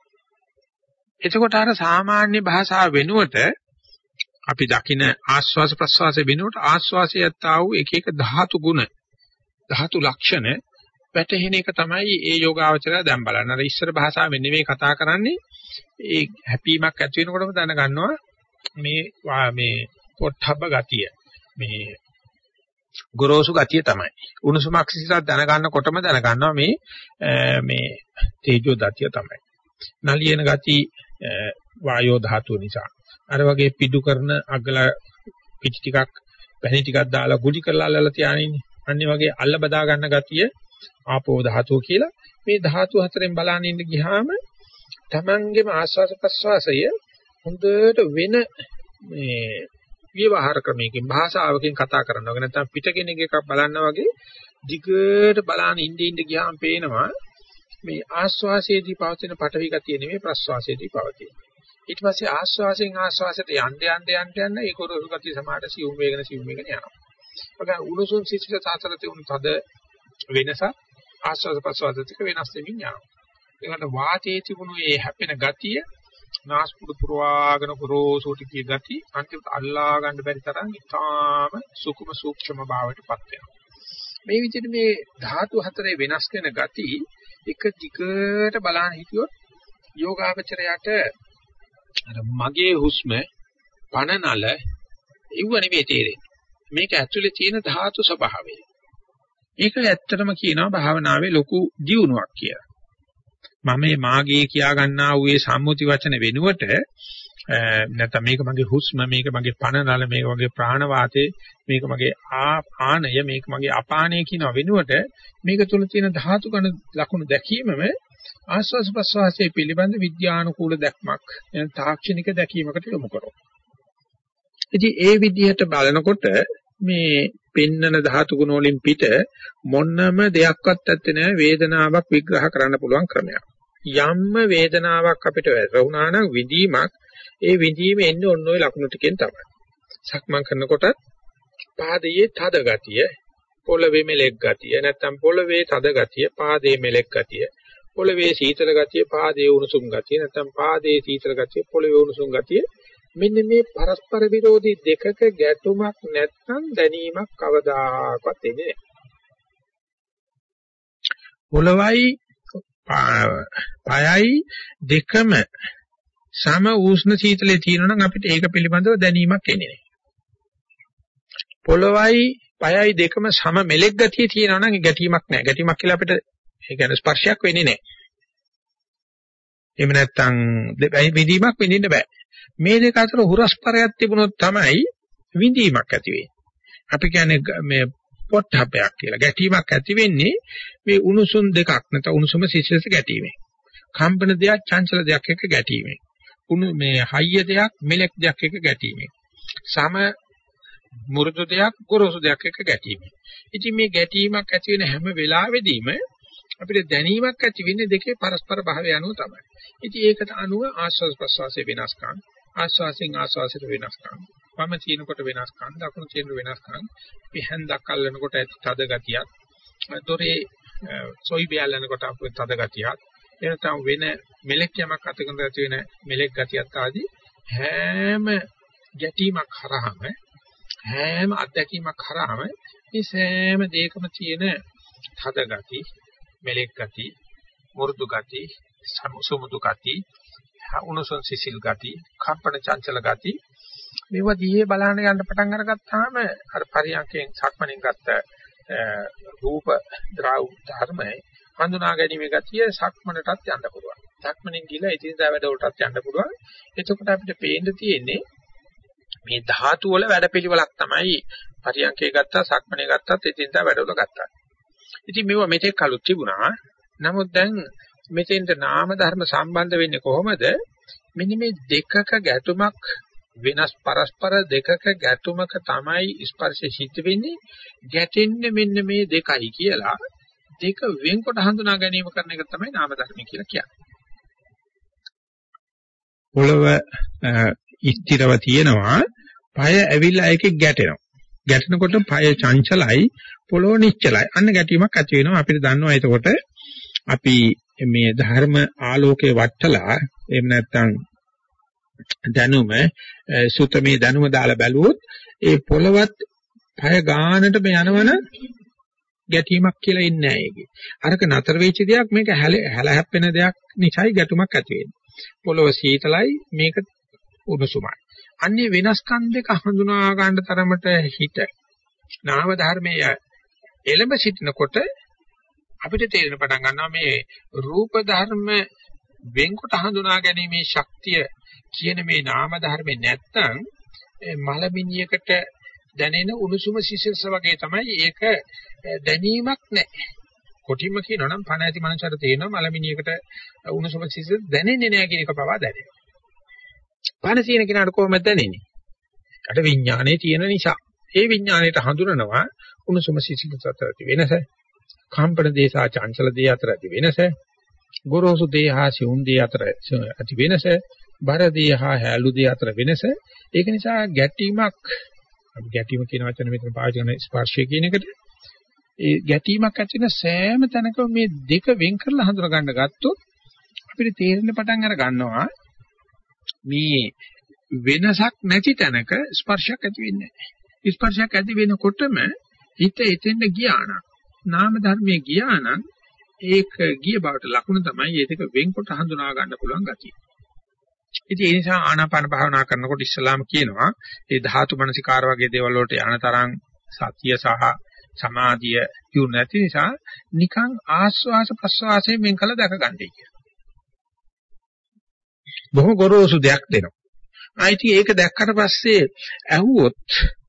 එතකොට අර සාමාන්‍ය භාෂාව වෙනුවට අපි දකින ආස්වාස ප්‍රස්වාසයේ වෙනුවට ආස්වාසයේ යත්තා වූ එක එක ධාතු ගුණ ධාතු ලක්ෂණ වැටහෙන එක තමයි ඒ යෝගාවචරය දැන් බලන්න. අර ඉස්සර භාෂාවෙන් නෙමෙයි කතා කරන්නේ. ඒ හැපීමක් ඇති වෙනකොටම දැනගන්නවා මේ පොට්ටබ්බ ගතිය. මේ ගොරෝසු ගතිය තමයි. උණුසුමක් සිසිලක් දැනගන්නකොටම දැනගන්නවා මේ තේජෝ ගතිය තමයි. නලියන ගති වායෝ ධාතුව නිසා. අර වගේ පිටු කරන අගල පිටි ටිකක් පැණි ටිකක් දාලා ගුලි කරලා අල්ලලා තියානින්නේ. අනිත් වගේ අල්ල බදා ගන්න ගතිය ආපෝ ධාතුව කියලා. මේ ධාතු හතරෙන් බලන්න ඉන්න ගියාම තමන්ගේම ආස්වාද ප්‍රස්වාසය හොඳට වෙන මේ විවහාර ක්‍රමයකින් භාෂාවකින් කතා කරනවා. නැත්නම් පිටකෙනෙක් එකක් බලනවා වගේ දිගට බලන ඉඳින්න ගියාම පේනවා මේ ආස්වාසයේදී පවතින පටවි ගතිය නෙමෙයි ප්‍රස්වාසයේදී පවතින. ඊට පස්සේ ආස්වාසයෙන් ආස්වාසයට යන්න ඒ කොරසු ගතිය සමාඩ සිවුම් වේගන යනවා. ඔක උණුසුම් සිසිල සාසරතේ උණු තද වෙනස ආස්වාද ප්‍රස්වාද දෙක වෙනස් වෙමින් යනවා. ඒකට වාතයේ තිබුණු මේ හැපෙන ගතිය නාස්පුඩු පුරවාගෙන ගොරෝසුට කිය ගති අන්තිමට අල්ලා ගන්න බැරි තරම් ඉතාම සුකුම සූක්ෂම භාවයටපත් වෙනවා. මේ විදිහට මේ ධාතු හතරේ වෙනස් වෙන ගති එක දිගට බලන්න හිටියොත් යෝගාවචරයට අර මගේ හුස්ම පණනල ඉව නෙවෙයි තේරෙන්නේ. මේක ඇතුලේ තියෙන ධාතු ස්වභාවය. ඒක ඇත්තටම කියනවා භාවනාවේ ලොකු දියුණුවක් කියලා. මම මාගේ කියා ගන්නා වූ ඒ සම්මුති වචන වෙනුවට නැත්නම් මේක මගේ හුස්ම, මේක මගේ පණනල, මේක මගේ ප්‍රාණ වාතේ, මේක මගේ ආනය, මේක මගේ අපානය කියන වෙනුවට මේක තුල තියෙන ධාතු ගණ ලක්ෂණ දැකීමම ආස්වාස් ප්‍රස්වාසයේ පිළිබඳ විද්‍යානුකූල දැක්මක් එන තාක්ෂණික දැකීමකට යොමු කරනවා. ඉතින් ඒ විදිහට බලනකොට මේ පෙන්නන ධාතු ගුණ වලින් පිට මොන්නම දෙයක්වත් ඇත්තේ නැහැ වේදනාවක් විග්‍රහ කරන්න පුළුවන් ක්‍රමයක්. යම්ම වේදනාවක් අපිට වැටුණා නම් විඳීමක් ඒ විඳීම එන්නේ ඔන්න ඔය ලක්ෂණ ටිකෙන් තමයි. සක්මන් කරනකොට පාදයේ තද ගතිය, පොළවේ මෙලෙක් ගතිය, නැත්නම් පොළවේ තද ගතිය, පාදයේ මෙලෙක් ගතිය, පොළවේ සීතල ගතිය, පාදයේ උණුසුම් ගතිය, නැත්නම් පාදයේ සීතල ගතිය, පොළවේ උණුසුම් ගතිය. මෙන්න මේ පරස්පර විරෝධී දෙකක ගැටුමක් නැත්නම් දැනීමක් කවදාකවත් එන්නේ නැහැ. පොළවයි පයයි දෙකම සම උෂ්ණ සීතලයේ තියෙනවා නම් අපිට ඒක පිළිබඳව දැනීමක් එන්නේ නැහැ. පොළවයි පයයි දෙකම සම මෙලෙක් ගතිය තියෙනවා නම් ගැටීමක් නැහැ. ගැටීමක් කියලා අපිට ඒ කියන්නේ ස්පර්ශයක් වෙන්නේ නැහැ. එහෙම නැත්නම් විඳීමක් විඳින්න බෑ. මේ දෙක අතර හුරස්පරයක් තිබුණොත් තමයි විඳීමක් ඇති වෙන්නේ. අපි කියන්නේ මේ පොට්ටබ්බයක් කියලා. ගැටීමක් ඇති වෙන්නේ මේ උණුසුම් දෙකක් නැත්නම් උණුසුම සිසිලස ගැටීමෙන්. කම්පන දෙයක් චංචල දෙයක් එක්ක ගැටීමෙන්. මේ හයිය දෙයක් මෙලෙක් දෙයක් එක්ක ගැටීමෙන්. සම මුරුදු දෙයක් ගොරෝසු දෙයක් එක්ක ගැටීමෙන්. ඉතින් මේ ගැටීමක් ඇති වෙන හැම වෙලාවෙදීම අපිට දැනීමක් ඇති වෙන්නේ දෙකේ පරස්පර භාවය අනුව තමයි. ඉතින් ඒකට අනුව ආස්වාද ප්‍රසවාසයේ වෙනස්කම්, ආස්වාසින් ආස්වාසයට වෙනස්කම්, වම චීනකොට වෙනස්කම්, දකුණු චීන වෙනස්කම්, පිහඳක් අල්ලනකොට ඇති තද ගතියක්, දොරේ සොයි බැලනකොට අපිට තද ගතියක්, එනතම් වෙන මෙලෙක් යමක් අතකින් ඇති වෙන මෙලෙක් ගතියක් ආදී හැම ගැටීමක් හරහම හැම අත්දැකීමක් හරහම මේ සෑම දෙයකම තියෙන තද ගති, මෙලෙක් ගති, මුරුදු ගති, සමුසුමුදු ගති, උණුසුම් සිසිල් ගති, කම්පන චංචල ගති මේවා දිහේ බලන්න යන්න පටන් අරගත්තාම අර පරියන්කෙන් සක්මණෙන් ගත්ත රූප ද්‍රව ධර්මයේ හඳුනා ගැනීමේ ගතිය සක්මණටත් යන්න පුළුවන්. සක්මණෙන් ගිහලා ඉතිරිදා වැඩවලටත් යන්න පුළුවන්. එතකොට අපිට පේන්න තියෙන්නේ මේ ධාතු වල වැඩපිළිවෙලක් තමයි පරියන්කේ ගත්තා, සක්මනේ ගත්තත් එදින්දා වැඩවල ගත්තා. ඉතින් මේවා මෙතෙක් කලුත් තිබුණා. නමුත් දැන් මෙතෙන්ට නාම ධර්ම සම්බන්ධ වෙන්නේ කොහොමද? මෙන්න මේ දෙකක ගැටුමක් වෙනස් පරස්පර දෙකක ගැටුමක තමයි ස්පර්ශය සිද්ධ වෙන්නේ. ගැටෙන්නේ මෙන්න මේ දෙකයි කියලා දෙක වෙන්කොට හඳුනා ගැනීම කරන එක තමයි නාම ධර්ම කියලා කියන්නේ. පොළව ස්ථිරව තියෙනවා, පය ඇවිල්ලා ඒකේ ගැටෙනවා. ගැටෙනකොට පය චංචලයි, පොළොව නිශ්චලයි. අන්න ගැටීමක් ඇති වෙනවා. අපිට දන්නවා එතකොට අපි මේ ධර්ම ආලෝකයේ වටලා එහෙම නැත්නම් දැනුම සුතමේ දැනුම දාලා බැලුවොත් ඒ පොළවත් පය ගානට මේ යනවන ගැටීමක් කියලා ඉන්නේ නැහැ ඒකේ. අරක නතර වෙච්ච දෙයක් මේක හැල හැප්පෙන දෙයක් නිසායි ගැටුමක් ඇති වෙන්නේ. පොළොව සීතලයි මේක උණුසුමයි. අන්නේ වෙනස්කම් දෙක හඳුනා ගන්න තරමට හිත නාම ධර්මයේ එළඹ සිටිනකොට අපිට තේරෙන පටන් ගන්නවා මේ රූප ධර්ම වෙන්කොට හඳුනා ගැනීමේ ශක්තිය කියන මේ නාම ධර්මේ නැත්තම් මලමිණියකට දැනෙන උණුසුම සිසිලස වගේ තමයි ඒක දැනීමක් නැහැ. කොටිම කියනවා නම් පණ ඇති මනසට තේරෙනවා මලමිණියකට උණුසුම සිසිලස දැනෙන්නේ නැහැ කියන එක පවා දැනෙනවා. පණ තියෙන කෙනාට කොහොමද දැනෙන්නේ? අර විඥානයේ තියෙන නිසා. ඒ විඥාණයට හඳුනනවා උණුසුම සිසිලස අතර ඇති වෙනස, කම්පන දේසා චංචල දේ අතර ඇති වෙනස, ගොරෝසු දේ හා සිවුම් දේ අතර ඇති වෙනස, බර දේ හා හැලු දේ අතර වෙනස. ඒක නිසා ගැටීමක් ගැටීම කියන වචන මෙතන පාවිච්චි කරන ස්පර්ශය කියන එකට ඒ ගැටීමක් ඇති වෙන සෑම තැනකම මේ දෙක වෙන් කරලා හඳුනා ගන්න ගත්තොත් අපිට තේරෙන්න පටන් අර ගන්නවා මේ වෙනසක් නැති තැනක ස්පර්ශයක් ඇති වෙන්නේ නැහැ. ස්පර්ශයක් ඇති වෙනකොටම හිත එතෙන්ට ගියා නම් නාම ධර්මයේ ගියා නම් ඒක ගිය බවට ලකුණ තමයි ඒ දෙක වෙන්කොට හඳුනා ගන්න පුළුවන් ගතිය. ඉතින් ඒ නිසා ආනාපාන භාවනා කරනකොට ඉස්සලාම කියනවා මේ ධාතු මනසිකාර වගේ දේවල් වලට යන තරම් සතිය සහ සමාධිය යොමු නැති නිසා නිකන් ආස්වාස ප්‍රස්වාසයෙන් වෙන් කළ දැක ගන්නයි කියලා. බොහොම ගොරෝසු දෙයක් දෙනවා. ආයිති ඒක දැක්කට පස්සේ ඇහුවොත්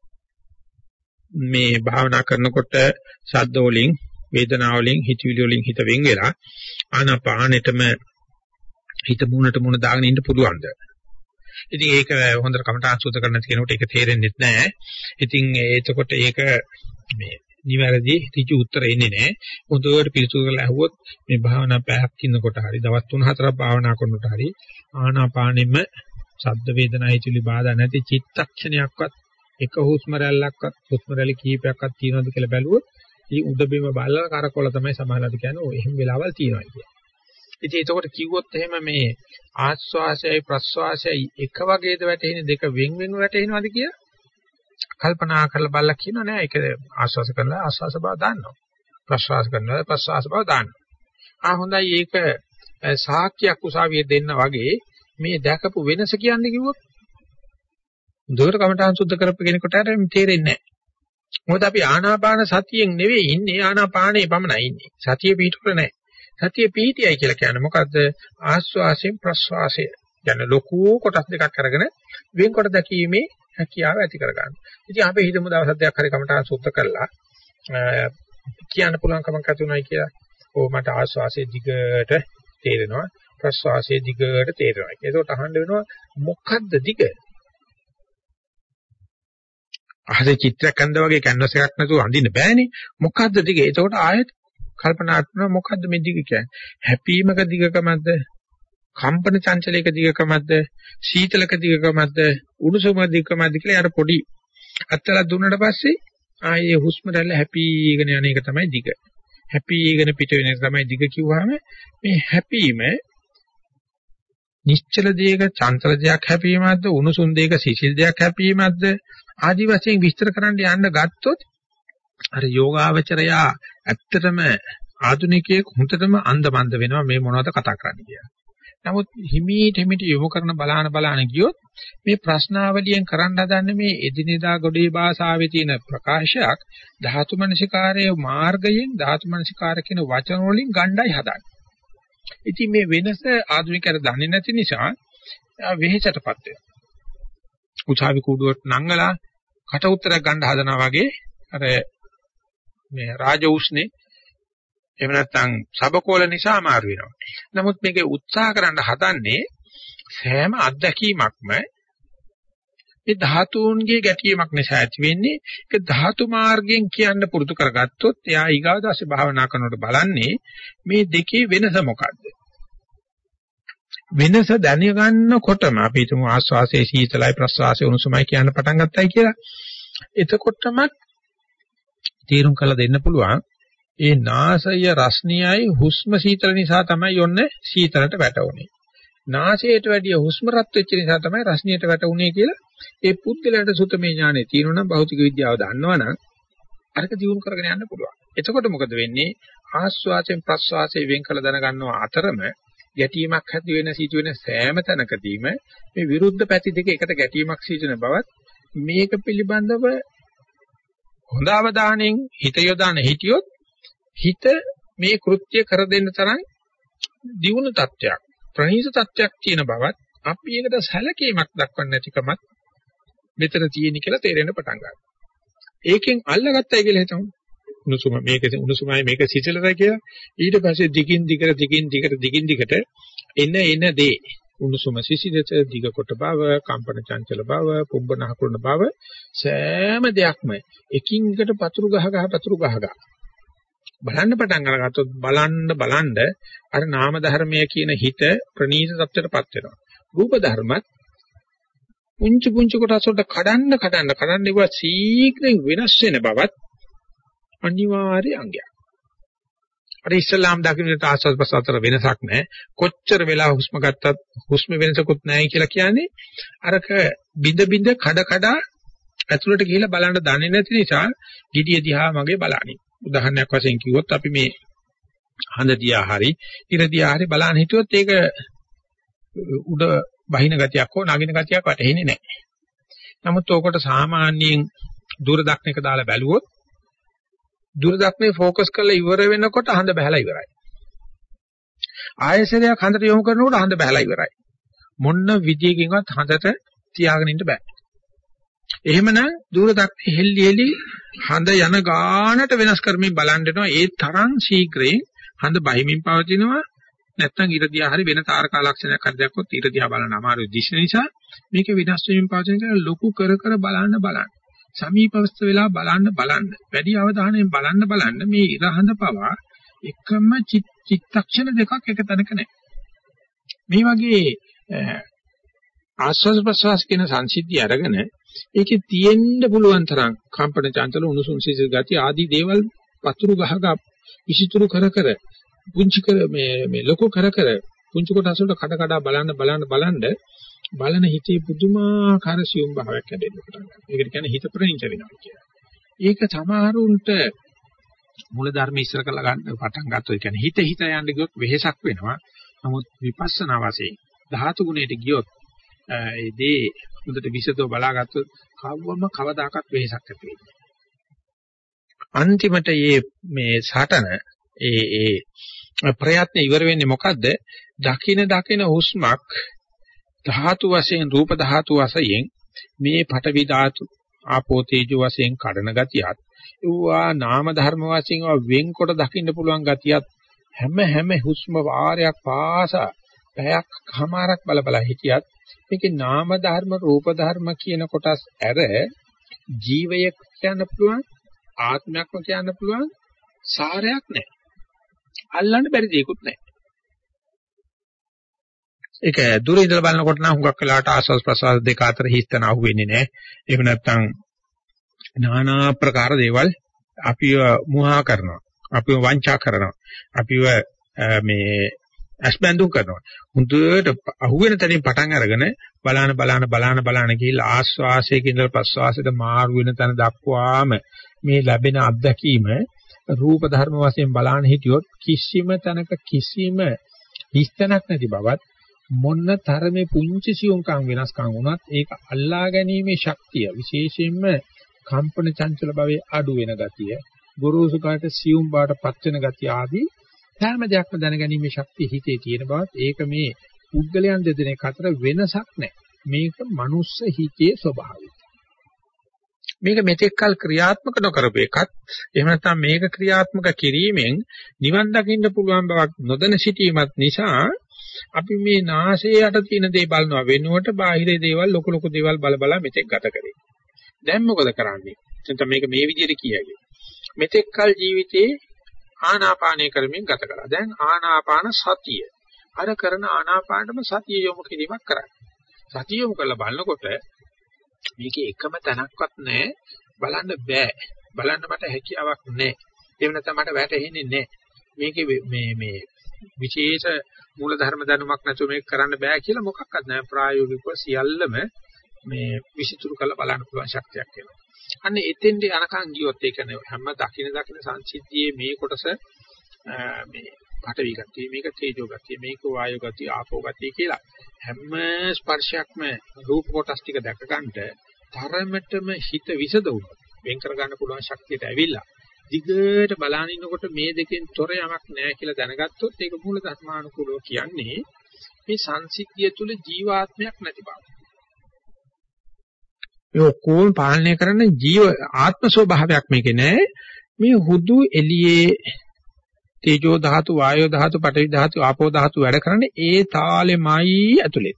මේ භාවනා කරනකොට ශබ්ද වලින් වේදනා වලින් හිතවිලි වලින් හිත වෙන් වෙලා ආනාපානෙටම හිත මුණට මුණ දාගෙන ඉන්න පුළුවන්ද? ඉතින් ඒක හොඳට කමටහන් සූත්‍ර කරන්න කියනකොට ඒක තේරෙන්නේ නැහැ. ඉතින් එතකොට ඒක මේ නිවැරදි ඍජු උත්තර එන්නේ නැහැ. හොඳට පිළිසුදු කරලා අහුවොත් මේ භාවනා පැයක් ඉන්නකොට හරි දවස් 3-4ක් භාවනා කරනකොට හරි ආනාපානෙම ශබ්ද වේදනා හිතවිලි බාධා නැති චිත්තක්ෂණයක්වත් එක හුස්ම රැල්ලක්වත් හුස්ම රැලි කීපයක්වත් තියෙනවද කියලා බැලුවොත් මේ උඩ බිම බලලා කරකොල තමයි සමහරවිට කියන්නේ ඔය එහෙම වෙලාවල් තියෙනවා කියලා. ඉතින් ඒකකොට කිව්වොත් එහෙම මේ ආස්වාසයයි ප්‍රස්වාසයයි එක වගේද වැටෙන්නේ දෙක වෙන් වෙන් වැටෙනවද කියලා කල්පනා කරලා බලලා කියනවා නෑ ඒක ආස්වාස කරනවා ආස්වාස බව දාන්නවා ප්‍රස්වාස කරනවා ප්‍රස්වාස බව දාන්නවා හොඳයි ඒක සාක්කියක් උසාවියේ දෙන්න වගේ මේ දැකපු වෙනස කියන්නේ කිව්වොත් දුර කමටහන් සුද්ධ කරපු කෙනෙකුට තේරෙන්නේ නෑ මොකද අපි ආනාපාන සතියෙන් නෙවෙයි ඉන්නේ ආනාපානේ පමණයි ඉන්නේ සතිය පිටුර නෑ සතිය පිහිටියයි කියලා කියන්නේ මොකද්ද ආස්වාසයෙන් ප්‍රස්වාසය යන ලොකු කොටස් දෙකක් අරගෙන වෙන්කොට දැකීමේ හැකියාව ඇති කරගන්න. ඉතින් අපි හිතමු දවස් දෙකක් හරි කමටහන් සුද්ධ කරලා කියන්න පුළුවන් කමක් ඇති උනායි කියලා. ඕ මට ආස්වාසයේ දිගට තේරෙනවා ප්‍රස්වාසයේ දිගට තේරෙනවා. ඒකට අහන්න වෙනවා මොකද්ද දිග? අහසේ චිත්‍රයක් අඳ වගේ කැන්වස් එකක් නැතුව අඳින්න බෑනේ. මොකද්ද දිග? ඒකට ආයෙත් කල්පනා කරනවා මොකද්ද මේ දිග කියන්නේ? හැපීමක දිගකමක්ද? කම්පන චංචලයක දිගකමක්ද? සීතලක දිගකමක්ද? උණුසුම දිගකමක්ද කියලා යාර පොඩි අත්තලා දුන්නාට පස්සේ ආයේ හුස්ම රැල්ල හැපීගෙන යන එක තමයි දිග. හැපීගෙන පිට වෙන එක තමයි දිග කිව්වහම මේ හැපීම නිශ්චල දෙයක චංචල දෙයක් හැපීමක්ද? උණුසුම් දෙයක සිසිල් දෙයක් හැපීමක්ද? ආදි වශයෙන් විස්තර කරන්න යන්න ගත්තොත් අර යෝගාවචරයා ඇත්තටම ආධුනිකයෙක් හුඟටම අන්දමන්ද වෙනවා මේ මොනවද කතා කරන්නේ කියලා. නමුත් හිමීට යොමු කරන බලාන ගියොත් මේ ප්‍රශ්නාවලියෙන් කරන්න හදන්නේ මේ එදිනෙදා ගොඩේ භාෂාවේ තියෙන ප්‍රකාශයක් ධාතු මනසිකාරයේ මාර්ගයෙන් ධාතු මනසිකාර කියන වචන වලින් ගණ්ඩායි හදන්නේ. ඉතින් මේ වෙනස ආධුනිකයර දන්නේ නැති නිසා වෙහෙසටපත් වෙනවා. උසාවි කූඩුවට නංගලා කට උත්තරයක් ගන්න හදනවා වගේ අර මේ රාජ උස්නේ එහෙම නැත්නම් සබකෝල නිසා අමාරු වෙනවා. නමුත් මේකේ උත්සාහ කරන්න හදන්නේ සෑම අත්දැකීමක්ම මේ ධාතුන්ගේ ගැටීමක් නිසා ඇති වෙන්නේ. ඒක ධාතු මාර්ගයෙන් කියන්න පුරුදු කරගත්තොත් එයා ඊගාව දාසේ භාවනා කරනකොට බලන්නේ මේ දෙකේ වෙනස මොකද්ද? වෙනස දැනගන්නකොටම අපි හිතමු ආස්වාසයේ සීතලයි ප්‍රස්වාසයේ උණුසුමයි කියන්න පටන් ගත්තයි කියලා. එතකොටම තීරුම් කළ දෙන්න පුළුවන් ඒ නාසය රස්නියයි හුස්ම සීතල නිසා තමයි යොන්නේ සීතලට වැටුනේ. නාසයට වැඩිය හුස්ම රත් වෙච්ච නිසා තමයි රස්නියට වැටුනේ කියලා ඒ පුද්ගලයාට සුතමේ ඥානෙ තියෙනවා නම් භෞතික විද්‍යාව දන්නවනම් අරක දියුණු කරගෙන යන්න පුළුවන්. එතකොට මොකද වෙන්නේ? ආස්වාසයෙන් ප්‍රස්වාසයෙන් වෙන් කළ දැනගන්නවා අතරම ගැටීමක් ඇති වෙන සිදුවෙන සෑම තැනකදීම මේ විරුද්ධ පැති දෙක එකට ගැටීමක් සිදුවෙන බවත් මේක පිළිබඳව හොඳ අවධානයෙන් හිත යොදාන හිටියොත් හිත මේ කෘත්‍ය කර දෙන්න තරම් දියුණු තත්ත්වයක් ප්‍රණීත තත්ත්වයක් තියෙන බවත් අපි ඒකට සැලකීමක් දක්වන්නේ නැතිකමත් මෙතන තියෙන කියලා තේරෙන්න පටන් ගන්නවා. ඒකෙන් අල්ලගත්තයි කියලා හිතමු. උණුසුම මේක උණුසුමයි මේක සිසිලයි කියලා. ඊට පස්සේ දිගින් දිගට එන දේ උණුසුම සිසිලත දිග කොට බව, කම්පන චංචල බව, පුම්බන හකුරන බව සෑම දෙයක්ම එකින් එකට පතුරු ගහ බලන්න පටන් අරගත්තොත් බලන්න අර නාම ධර්මය කියන හිත ප්‍රනීත තත්ත්වයටපත් වෙනවා. රූප ධර්මත් පුංචි කොටස් වලට කඩන්න ඉව ශීඝ්‍රයෙන් වෙනස් වෙන බවත් අනිවාර්ය අංගයක්. අර ඉස්ලාම් දකින්නට ආස්වාද ප්‍රසාතර වෙනසක් නැහැ. කොච්චර වෙලා හුස්ම ගත්තත් හුස්ම වෙනසකුත් නැහැ කියලා කියන්නේ අරක බිඳ කඩ ඇතුළට ගිහිල්ලා බලන්න දන්නේ නැති නිසා gediya දිහා මගේ බලන්නේ. උදාහරණයක් වශයෙන් කිව්වොත් අපි මේ හඳ දිහා හරි ඉර දිහා හරි බලන්න හිටියොත් ඒක උඩ බහින ගතියක් හෝ නගින ගතියක් වැටහෙන්නේ නැහැ. නමුත් ඕකට සාමාන්‍යයෙන් දුර දක්නක දාලා බැලුවොත් දුර දක්නේ ફોකස් කරලා ඉවර වෙනකොට හඳ බහැලා ඉවරයි. ආයසරයක් හඳට යොමු කරනකොට හඳ බහැලා ඉවරයි. මොන්න විදියකින්වත් හඳට තියාගෙන ඉන්න බෑ. එහෙමනම් දුර දක්නේ හෙල්ලි හඳ යන ගානට වෙනස් කරමින් බලන් දෙනවා. ඒ තරම් ශීඝ්‍රයෙන් හඳ බහිමින් පවතිනවා. නැත්නම් ඉර දිහා හරි වෙන තාරකා ලක්ෂණයක් හරි දැක්කොත් ඉර දිහා බලන අමාරු දිශ නිසා මේක විනාශ වෙමින් පවතින කියලා ලොකු කර බලන්න. සමීපස්ත වෙලා බලන්න වැඩි අවධානයෙන් බලන්න මේ ඉර හඳ පවා එකම චිත්තක්ෂණ දෙකක් එක තැනක නැහැ. මේ වගේ ආස්වාද ප්‍රසවාස කියන සංසිද්ධිය අරගෙන ඒකේ තියෙන්න පුළුවන් තරම් කම්පන චංචල උණුසුම් සිසිල් ගති ආදී දේවල් වතුරු ගහග විසිතුරු කර පුංචි කර මේ ලොකු කර පුංචි කොටස් වලට කඩ බලන හිතේ පුදුමාකාර සියුම් භාවයක් හැදෙන්න පටන් ගන්නවා. ඒකට කියන්නේ හිත ප්‍රණීත වෙනවා කියලා. ඒක සමහරුන්ට මූල ධර්ම ඉස්සර කරලා ගන්න පටන් ගත්තොත් කියන්නේ හිත යන්න ගියොත් වෙහෙසක් වෙනවා. නමුත් විපස්සනා වශයෙන් ධාතු ගුණයට ගියොත් ඒ දේ මුදට විසදව බලාගත්තොත් කවදාකවත් වෙහෙසක් ඇති වෙන්නේ නැහැ. අන්තිමට මේ සටන ඒ ප්‍රයත්න ඉවර වෙන්නේ මොකද්ද? දකින හුස්මක් ධාතු වශයෙන් රූප ධාතු වශයෙන් මේ පඨවි ධාතු ආපෝ තේජෝ වශයෙන් කඩන ගතියත් ඒවා නාම ධර්ම වශයෙන් වෙන්කොට දකින්න පුළුවන් ගතියත් හැම හුස්ම වාරයක් පාසා පැයක් කමාරක් බල හිටියත් මේකේ නාම ධර්ම රූප ධර්ම කියන කොටස් ඇර ජීවය කියන්න පුළුවන් ආත්මයක්ම කියන්න පුළුවන් සාරයක් නැහැ. අල්ලන්න බැරි දෙයක්වත් නැහැ. ඒක දුර ඉඳලා බලනකොට නම් හුඟක් වෙලාවට ආස්වාද ප්‍රසවාස දෙක අතර හිස්තන අහුවෙන්නේ නැහැ. එහෙම නැත්නම් নানা ආකාර දේවල් අපිව මුහා කරනවා. අපිව වංචා කරනවා. අපිව මේ අස්බඳු කරනවා. හුදුට අහුවෙන තැනින් පටන් අරගෙන බලන ගිහිල්ලා ආස්වාසයක ඉඳලා ප්‍රසවාසයට මාරු වෙන තැන දක්වාම මේ ලැබෙන අත්දැකීම රූප ධර්ම වශයෙන් බලන්න හිටියොත් කිසිම තැනක කිසිම හිස්තැනක් නැති බවත් මොන්න තරමේ පුංචි සියුම්කම් වෙනස්කම් වුණත් ඒක අල්ලා ගැනීමේ ශක්තිය විශේෂයෙන්ම කම්පන චංචල භාවයේ අඩු වෙන ගතිය ගුරුසු කාට සියුම් බවට පත් වෙන ගතිය ආදී හැම දෙයක්ම දැනගැනීමේ ශක්තිය හිතේ තියෙන බවත් ඒක මේ පුද්ගලයන් දෙදෙනෙක් අතර වෙනසක් නැහැ මේක මනුස්ස හිතේ ස්වභාවය මේක මෙතෙක්කල් ක්‍රියාත්මක නොකරපු එකත් එහෙම නැත්නම් මේක ක්‍රියාත්මක කිරීමෙන් නිවන් දකින්න පුළුවන් බවක් නොදැන සිටීමත් නිසා අපි මේ නාසයේ යට තියෙන දේ බලනවා වෙනුවට බාහිර දේවල් ලොකු දේවල් බල මෙතෙක් ගත කරේ. දැන් මොකද කරන්නේ? නැත්නම් මේක මේ විදිහට කියයි. මෙතෙක්කල් ජීවිතේ ආනාපානය කරමින් ගත කරා. දැන් ආනාපාන සතිය. අර කරන ආනාපානටම සතිය යොමු කිරීමක් කරන්නේ. සතිය යොමු කරලා බලනකොට මේකේ එකම තැනක්වත් නැහැ. බලන්න බෑ. බලන්න මට හැකියාවක් නැහැ. ඒ වෙනතම මට වැටහෙන්නේ නැහැ. මේකේ මේ විශේෂ මූල ධර්ම දැනුමක් නැතුව මේක කරන්න බෑ කියලා මොකක්වත් නැහැ. ප්‍රායෝගිකව සියල්ලම මේ විසිතුරු කරලා බලන්න පුළුවන් ශක්තියක් එනවා. අන්න එතෙන්ට යනකම් ගියොත් ඒ කියන්නේ හැම දකින සංසිද්ධියේ මේ කොටස මේ පඨවි ගතිය, මේක තේජෝ ගතිය, මේක වායෝ ගතිය, ආපෝ ගතිය කියලා හැම ස්පර්ශයක්ම රූප කොටස් ටික දැක ගන්නට තරමටම හිත විසදවුණා. වෙන් කර ගන්න පුළුවන් ශක්තියට ඇවිල්ලා දිගට බලන ඉන්නකොට මේ දෙකෙන් තොර යමක් නැහැ කියලා දැනගත්තොත් ඒක මූල ධර්මානුකූලව කියන්නේ මේ සංසිද්ධිය තුල ජීවාත්මයක් නැති බව. ඒ ඔක්කොම පාලනය කරන ජීව ආත්ම ස්වභාවයක් මේකේ නැහැ. මේ හුදු එළියේ තේජෝ ධාතු, වායෝ ධාතු, පඨවි ධාතු, ආපෝ ධාතු වැඩ කරන්නේ ඒ තාලෙමයි ඇතුලේ.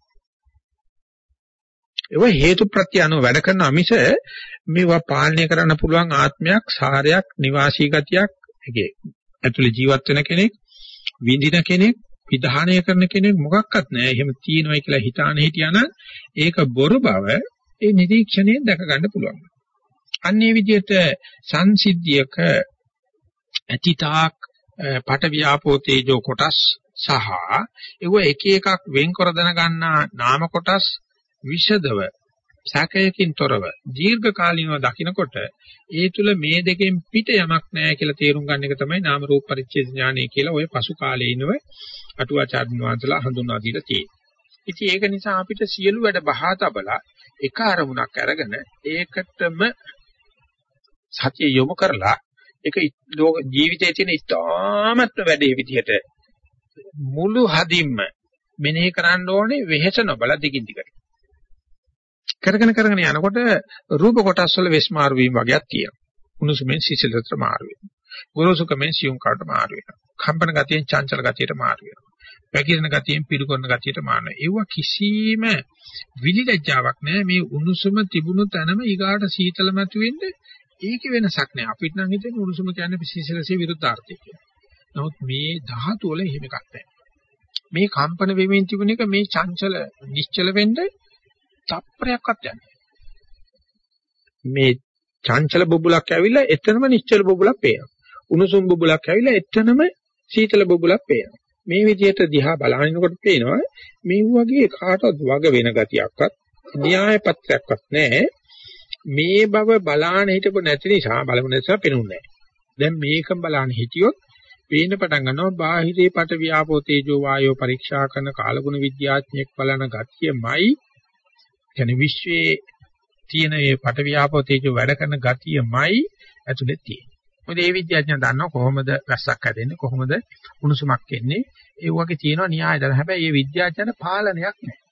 ඒවා හේතු ප්‍රත්‍ය අනුව වැඩ කරන මිස මේවා පාලනය කරන්න පුළුවන් ආත්මයක්, සාරයක්, නිවාසී ගතියක්, ඒකේ ඇතුලේ ජීවත් වෙන කෙනෙක්, විඳින කෙනෙක්, විධානය කරන කෙනෙක් මොකක්වත් නැහැ. එහෙම තියෙනවයි කියලා හිතාන හිටියානම් ඒක බොරු බව ඒ නිරීක්ෂණයෙන් දැක ගන්න පුළුවන්. අන්නේ විදිහට සංසිද්ධියක අතීතාක් පඨවි ආපෝ තේජෝ කොටස් සහ ඒව එක එකක් වෙන්කර දැන ගන්නා නාම කොටස් විෂදව සැකයකින් තොරව දීර්ඝ කාලිනව දකිනකොට ඒ තුල මේ දෙකෙන් පිට යමක් නැහැ කියලා තේරුම් ගන්න එක තමයි නාම රූප පරිච්ඡේද ඥානය කියලා ඔය පසු කාලේ ඉනව අටුවාචාර්ය වහන්සේලා හඳුන්වා දීලා තියෙනවා. ඉතින් ඒක නිසා අපිට සියලු වැඩ බහා තබලා එක අරමුණක් අරගෙන ඒකටම සතිය යොමු කරලා ඒක ජීවිතයේ තියෙන ඉතාමත්ම වැඩේ විදිහට මුළු හදින්ම මෙනෙහි කරන්න ඕනේ වෙහෙස නොබල දිගින් දිගට. කරගෙන යනකොට රූප කොටස් වල වෙස්මාරු වීම වගේක් තියෙනවා. උණුසුමෙන් සිසිලතට මාරු වෙනවා. ගොරෝසුකමෙන් සියුම් කාට මාරු වෙනවා. කම්පන ගතියෙන් චංචල ගතියට මාරු වෙනවා. පැකිලෙන ගතියෙන් පිරු කරන ගතියට මාරු වෙනවා. ඒව කිසිම විලිලැජ්ජාවක් නැහැ. මේ උණුසුම තිබුණු තැනම ඊගාට සීතල මතුවෙන්නේ ඒකේ වෙනසක් නැහැ. අපිට නම් හිතෙන්නේ උණුසුම කියන්නේ සිසිලසේ විරුද්ධාර්ථය කියලා. නමුත් මේ ධාතු වල එහෙම එකක් නැහැ. මේ කම්පන වෙමින් තිබුණ එක මේ චංචල නිශ්චල වෙන්නේ තප්පරයක්වත් යන්නේ. මේ චංචල බුබුලක් ඇවිල්ලා එතනම නිශ්චල බුබුලක් පේනවා. උණුසුම් බුබුලක් ඇවිල්ලා එතනම සීතල බුබුලක් පේනවා. මේ විදිහට දිහා බලනකොට පේනවා මේ වගේ කාටවත් වග වෙන ගතියක්වත් න්‍යාය පත්‍රයක්වත් නැහැ. මේ බව බලාන හිටපො නැති නිසා බලමු නිසා පේනුන්නේ නැහැ. දැන් මේකම බලාන හිටියොත් පේන්න පටන් ගන්නවා බාහිරේ පට වියාපෝ තේජෝ වායෝ පරීක්ෂා කරන කාලගුණ විද්‍යාඥයෙක් බලන ගතියමයි කියන්නේ විශ්වයේ තියෙන මේ පට වියාපෝ තේජෝ වැඩ කරන ගතියමයි ඇතුලේ තියෙන්නේ. මොකද මේ විද්‍යාඥයන් දන්නවා කොහොමද වැස්සක් හැදෙන්නේ කොහොමද උණුසුමක් එන්නේ ඒ වගේ තියෙනවා න්‍යාය දන. හැබැයි මේ විද්‍යාඥයන් පාලනයක් නැහැ.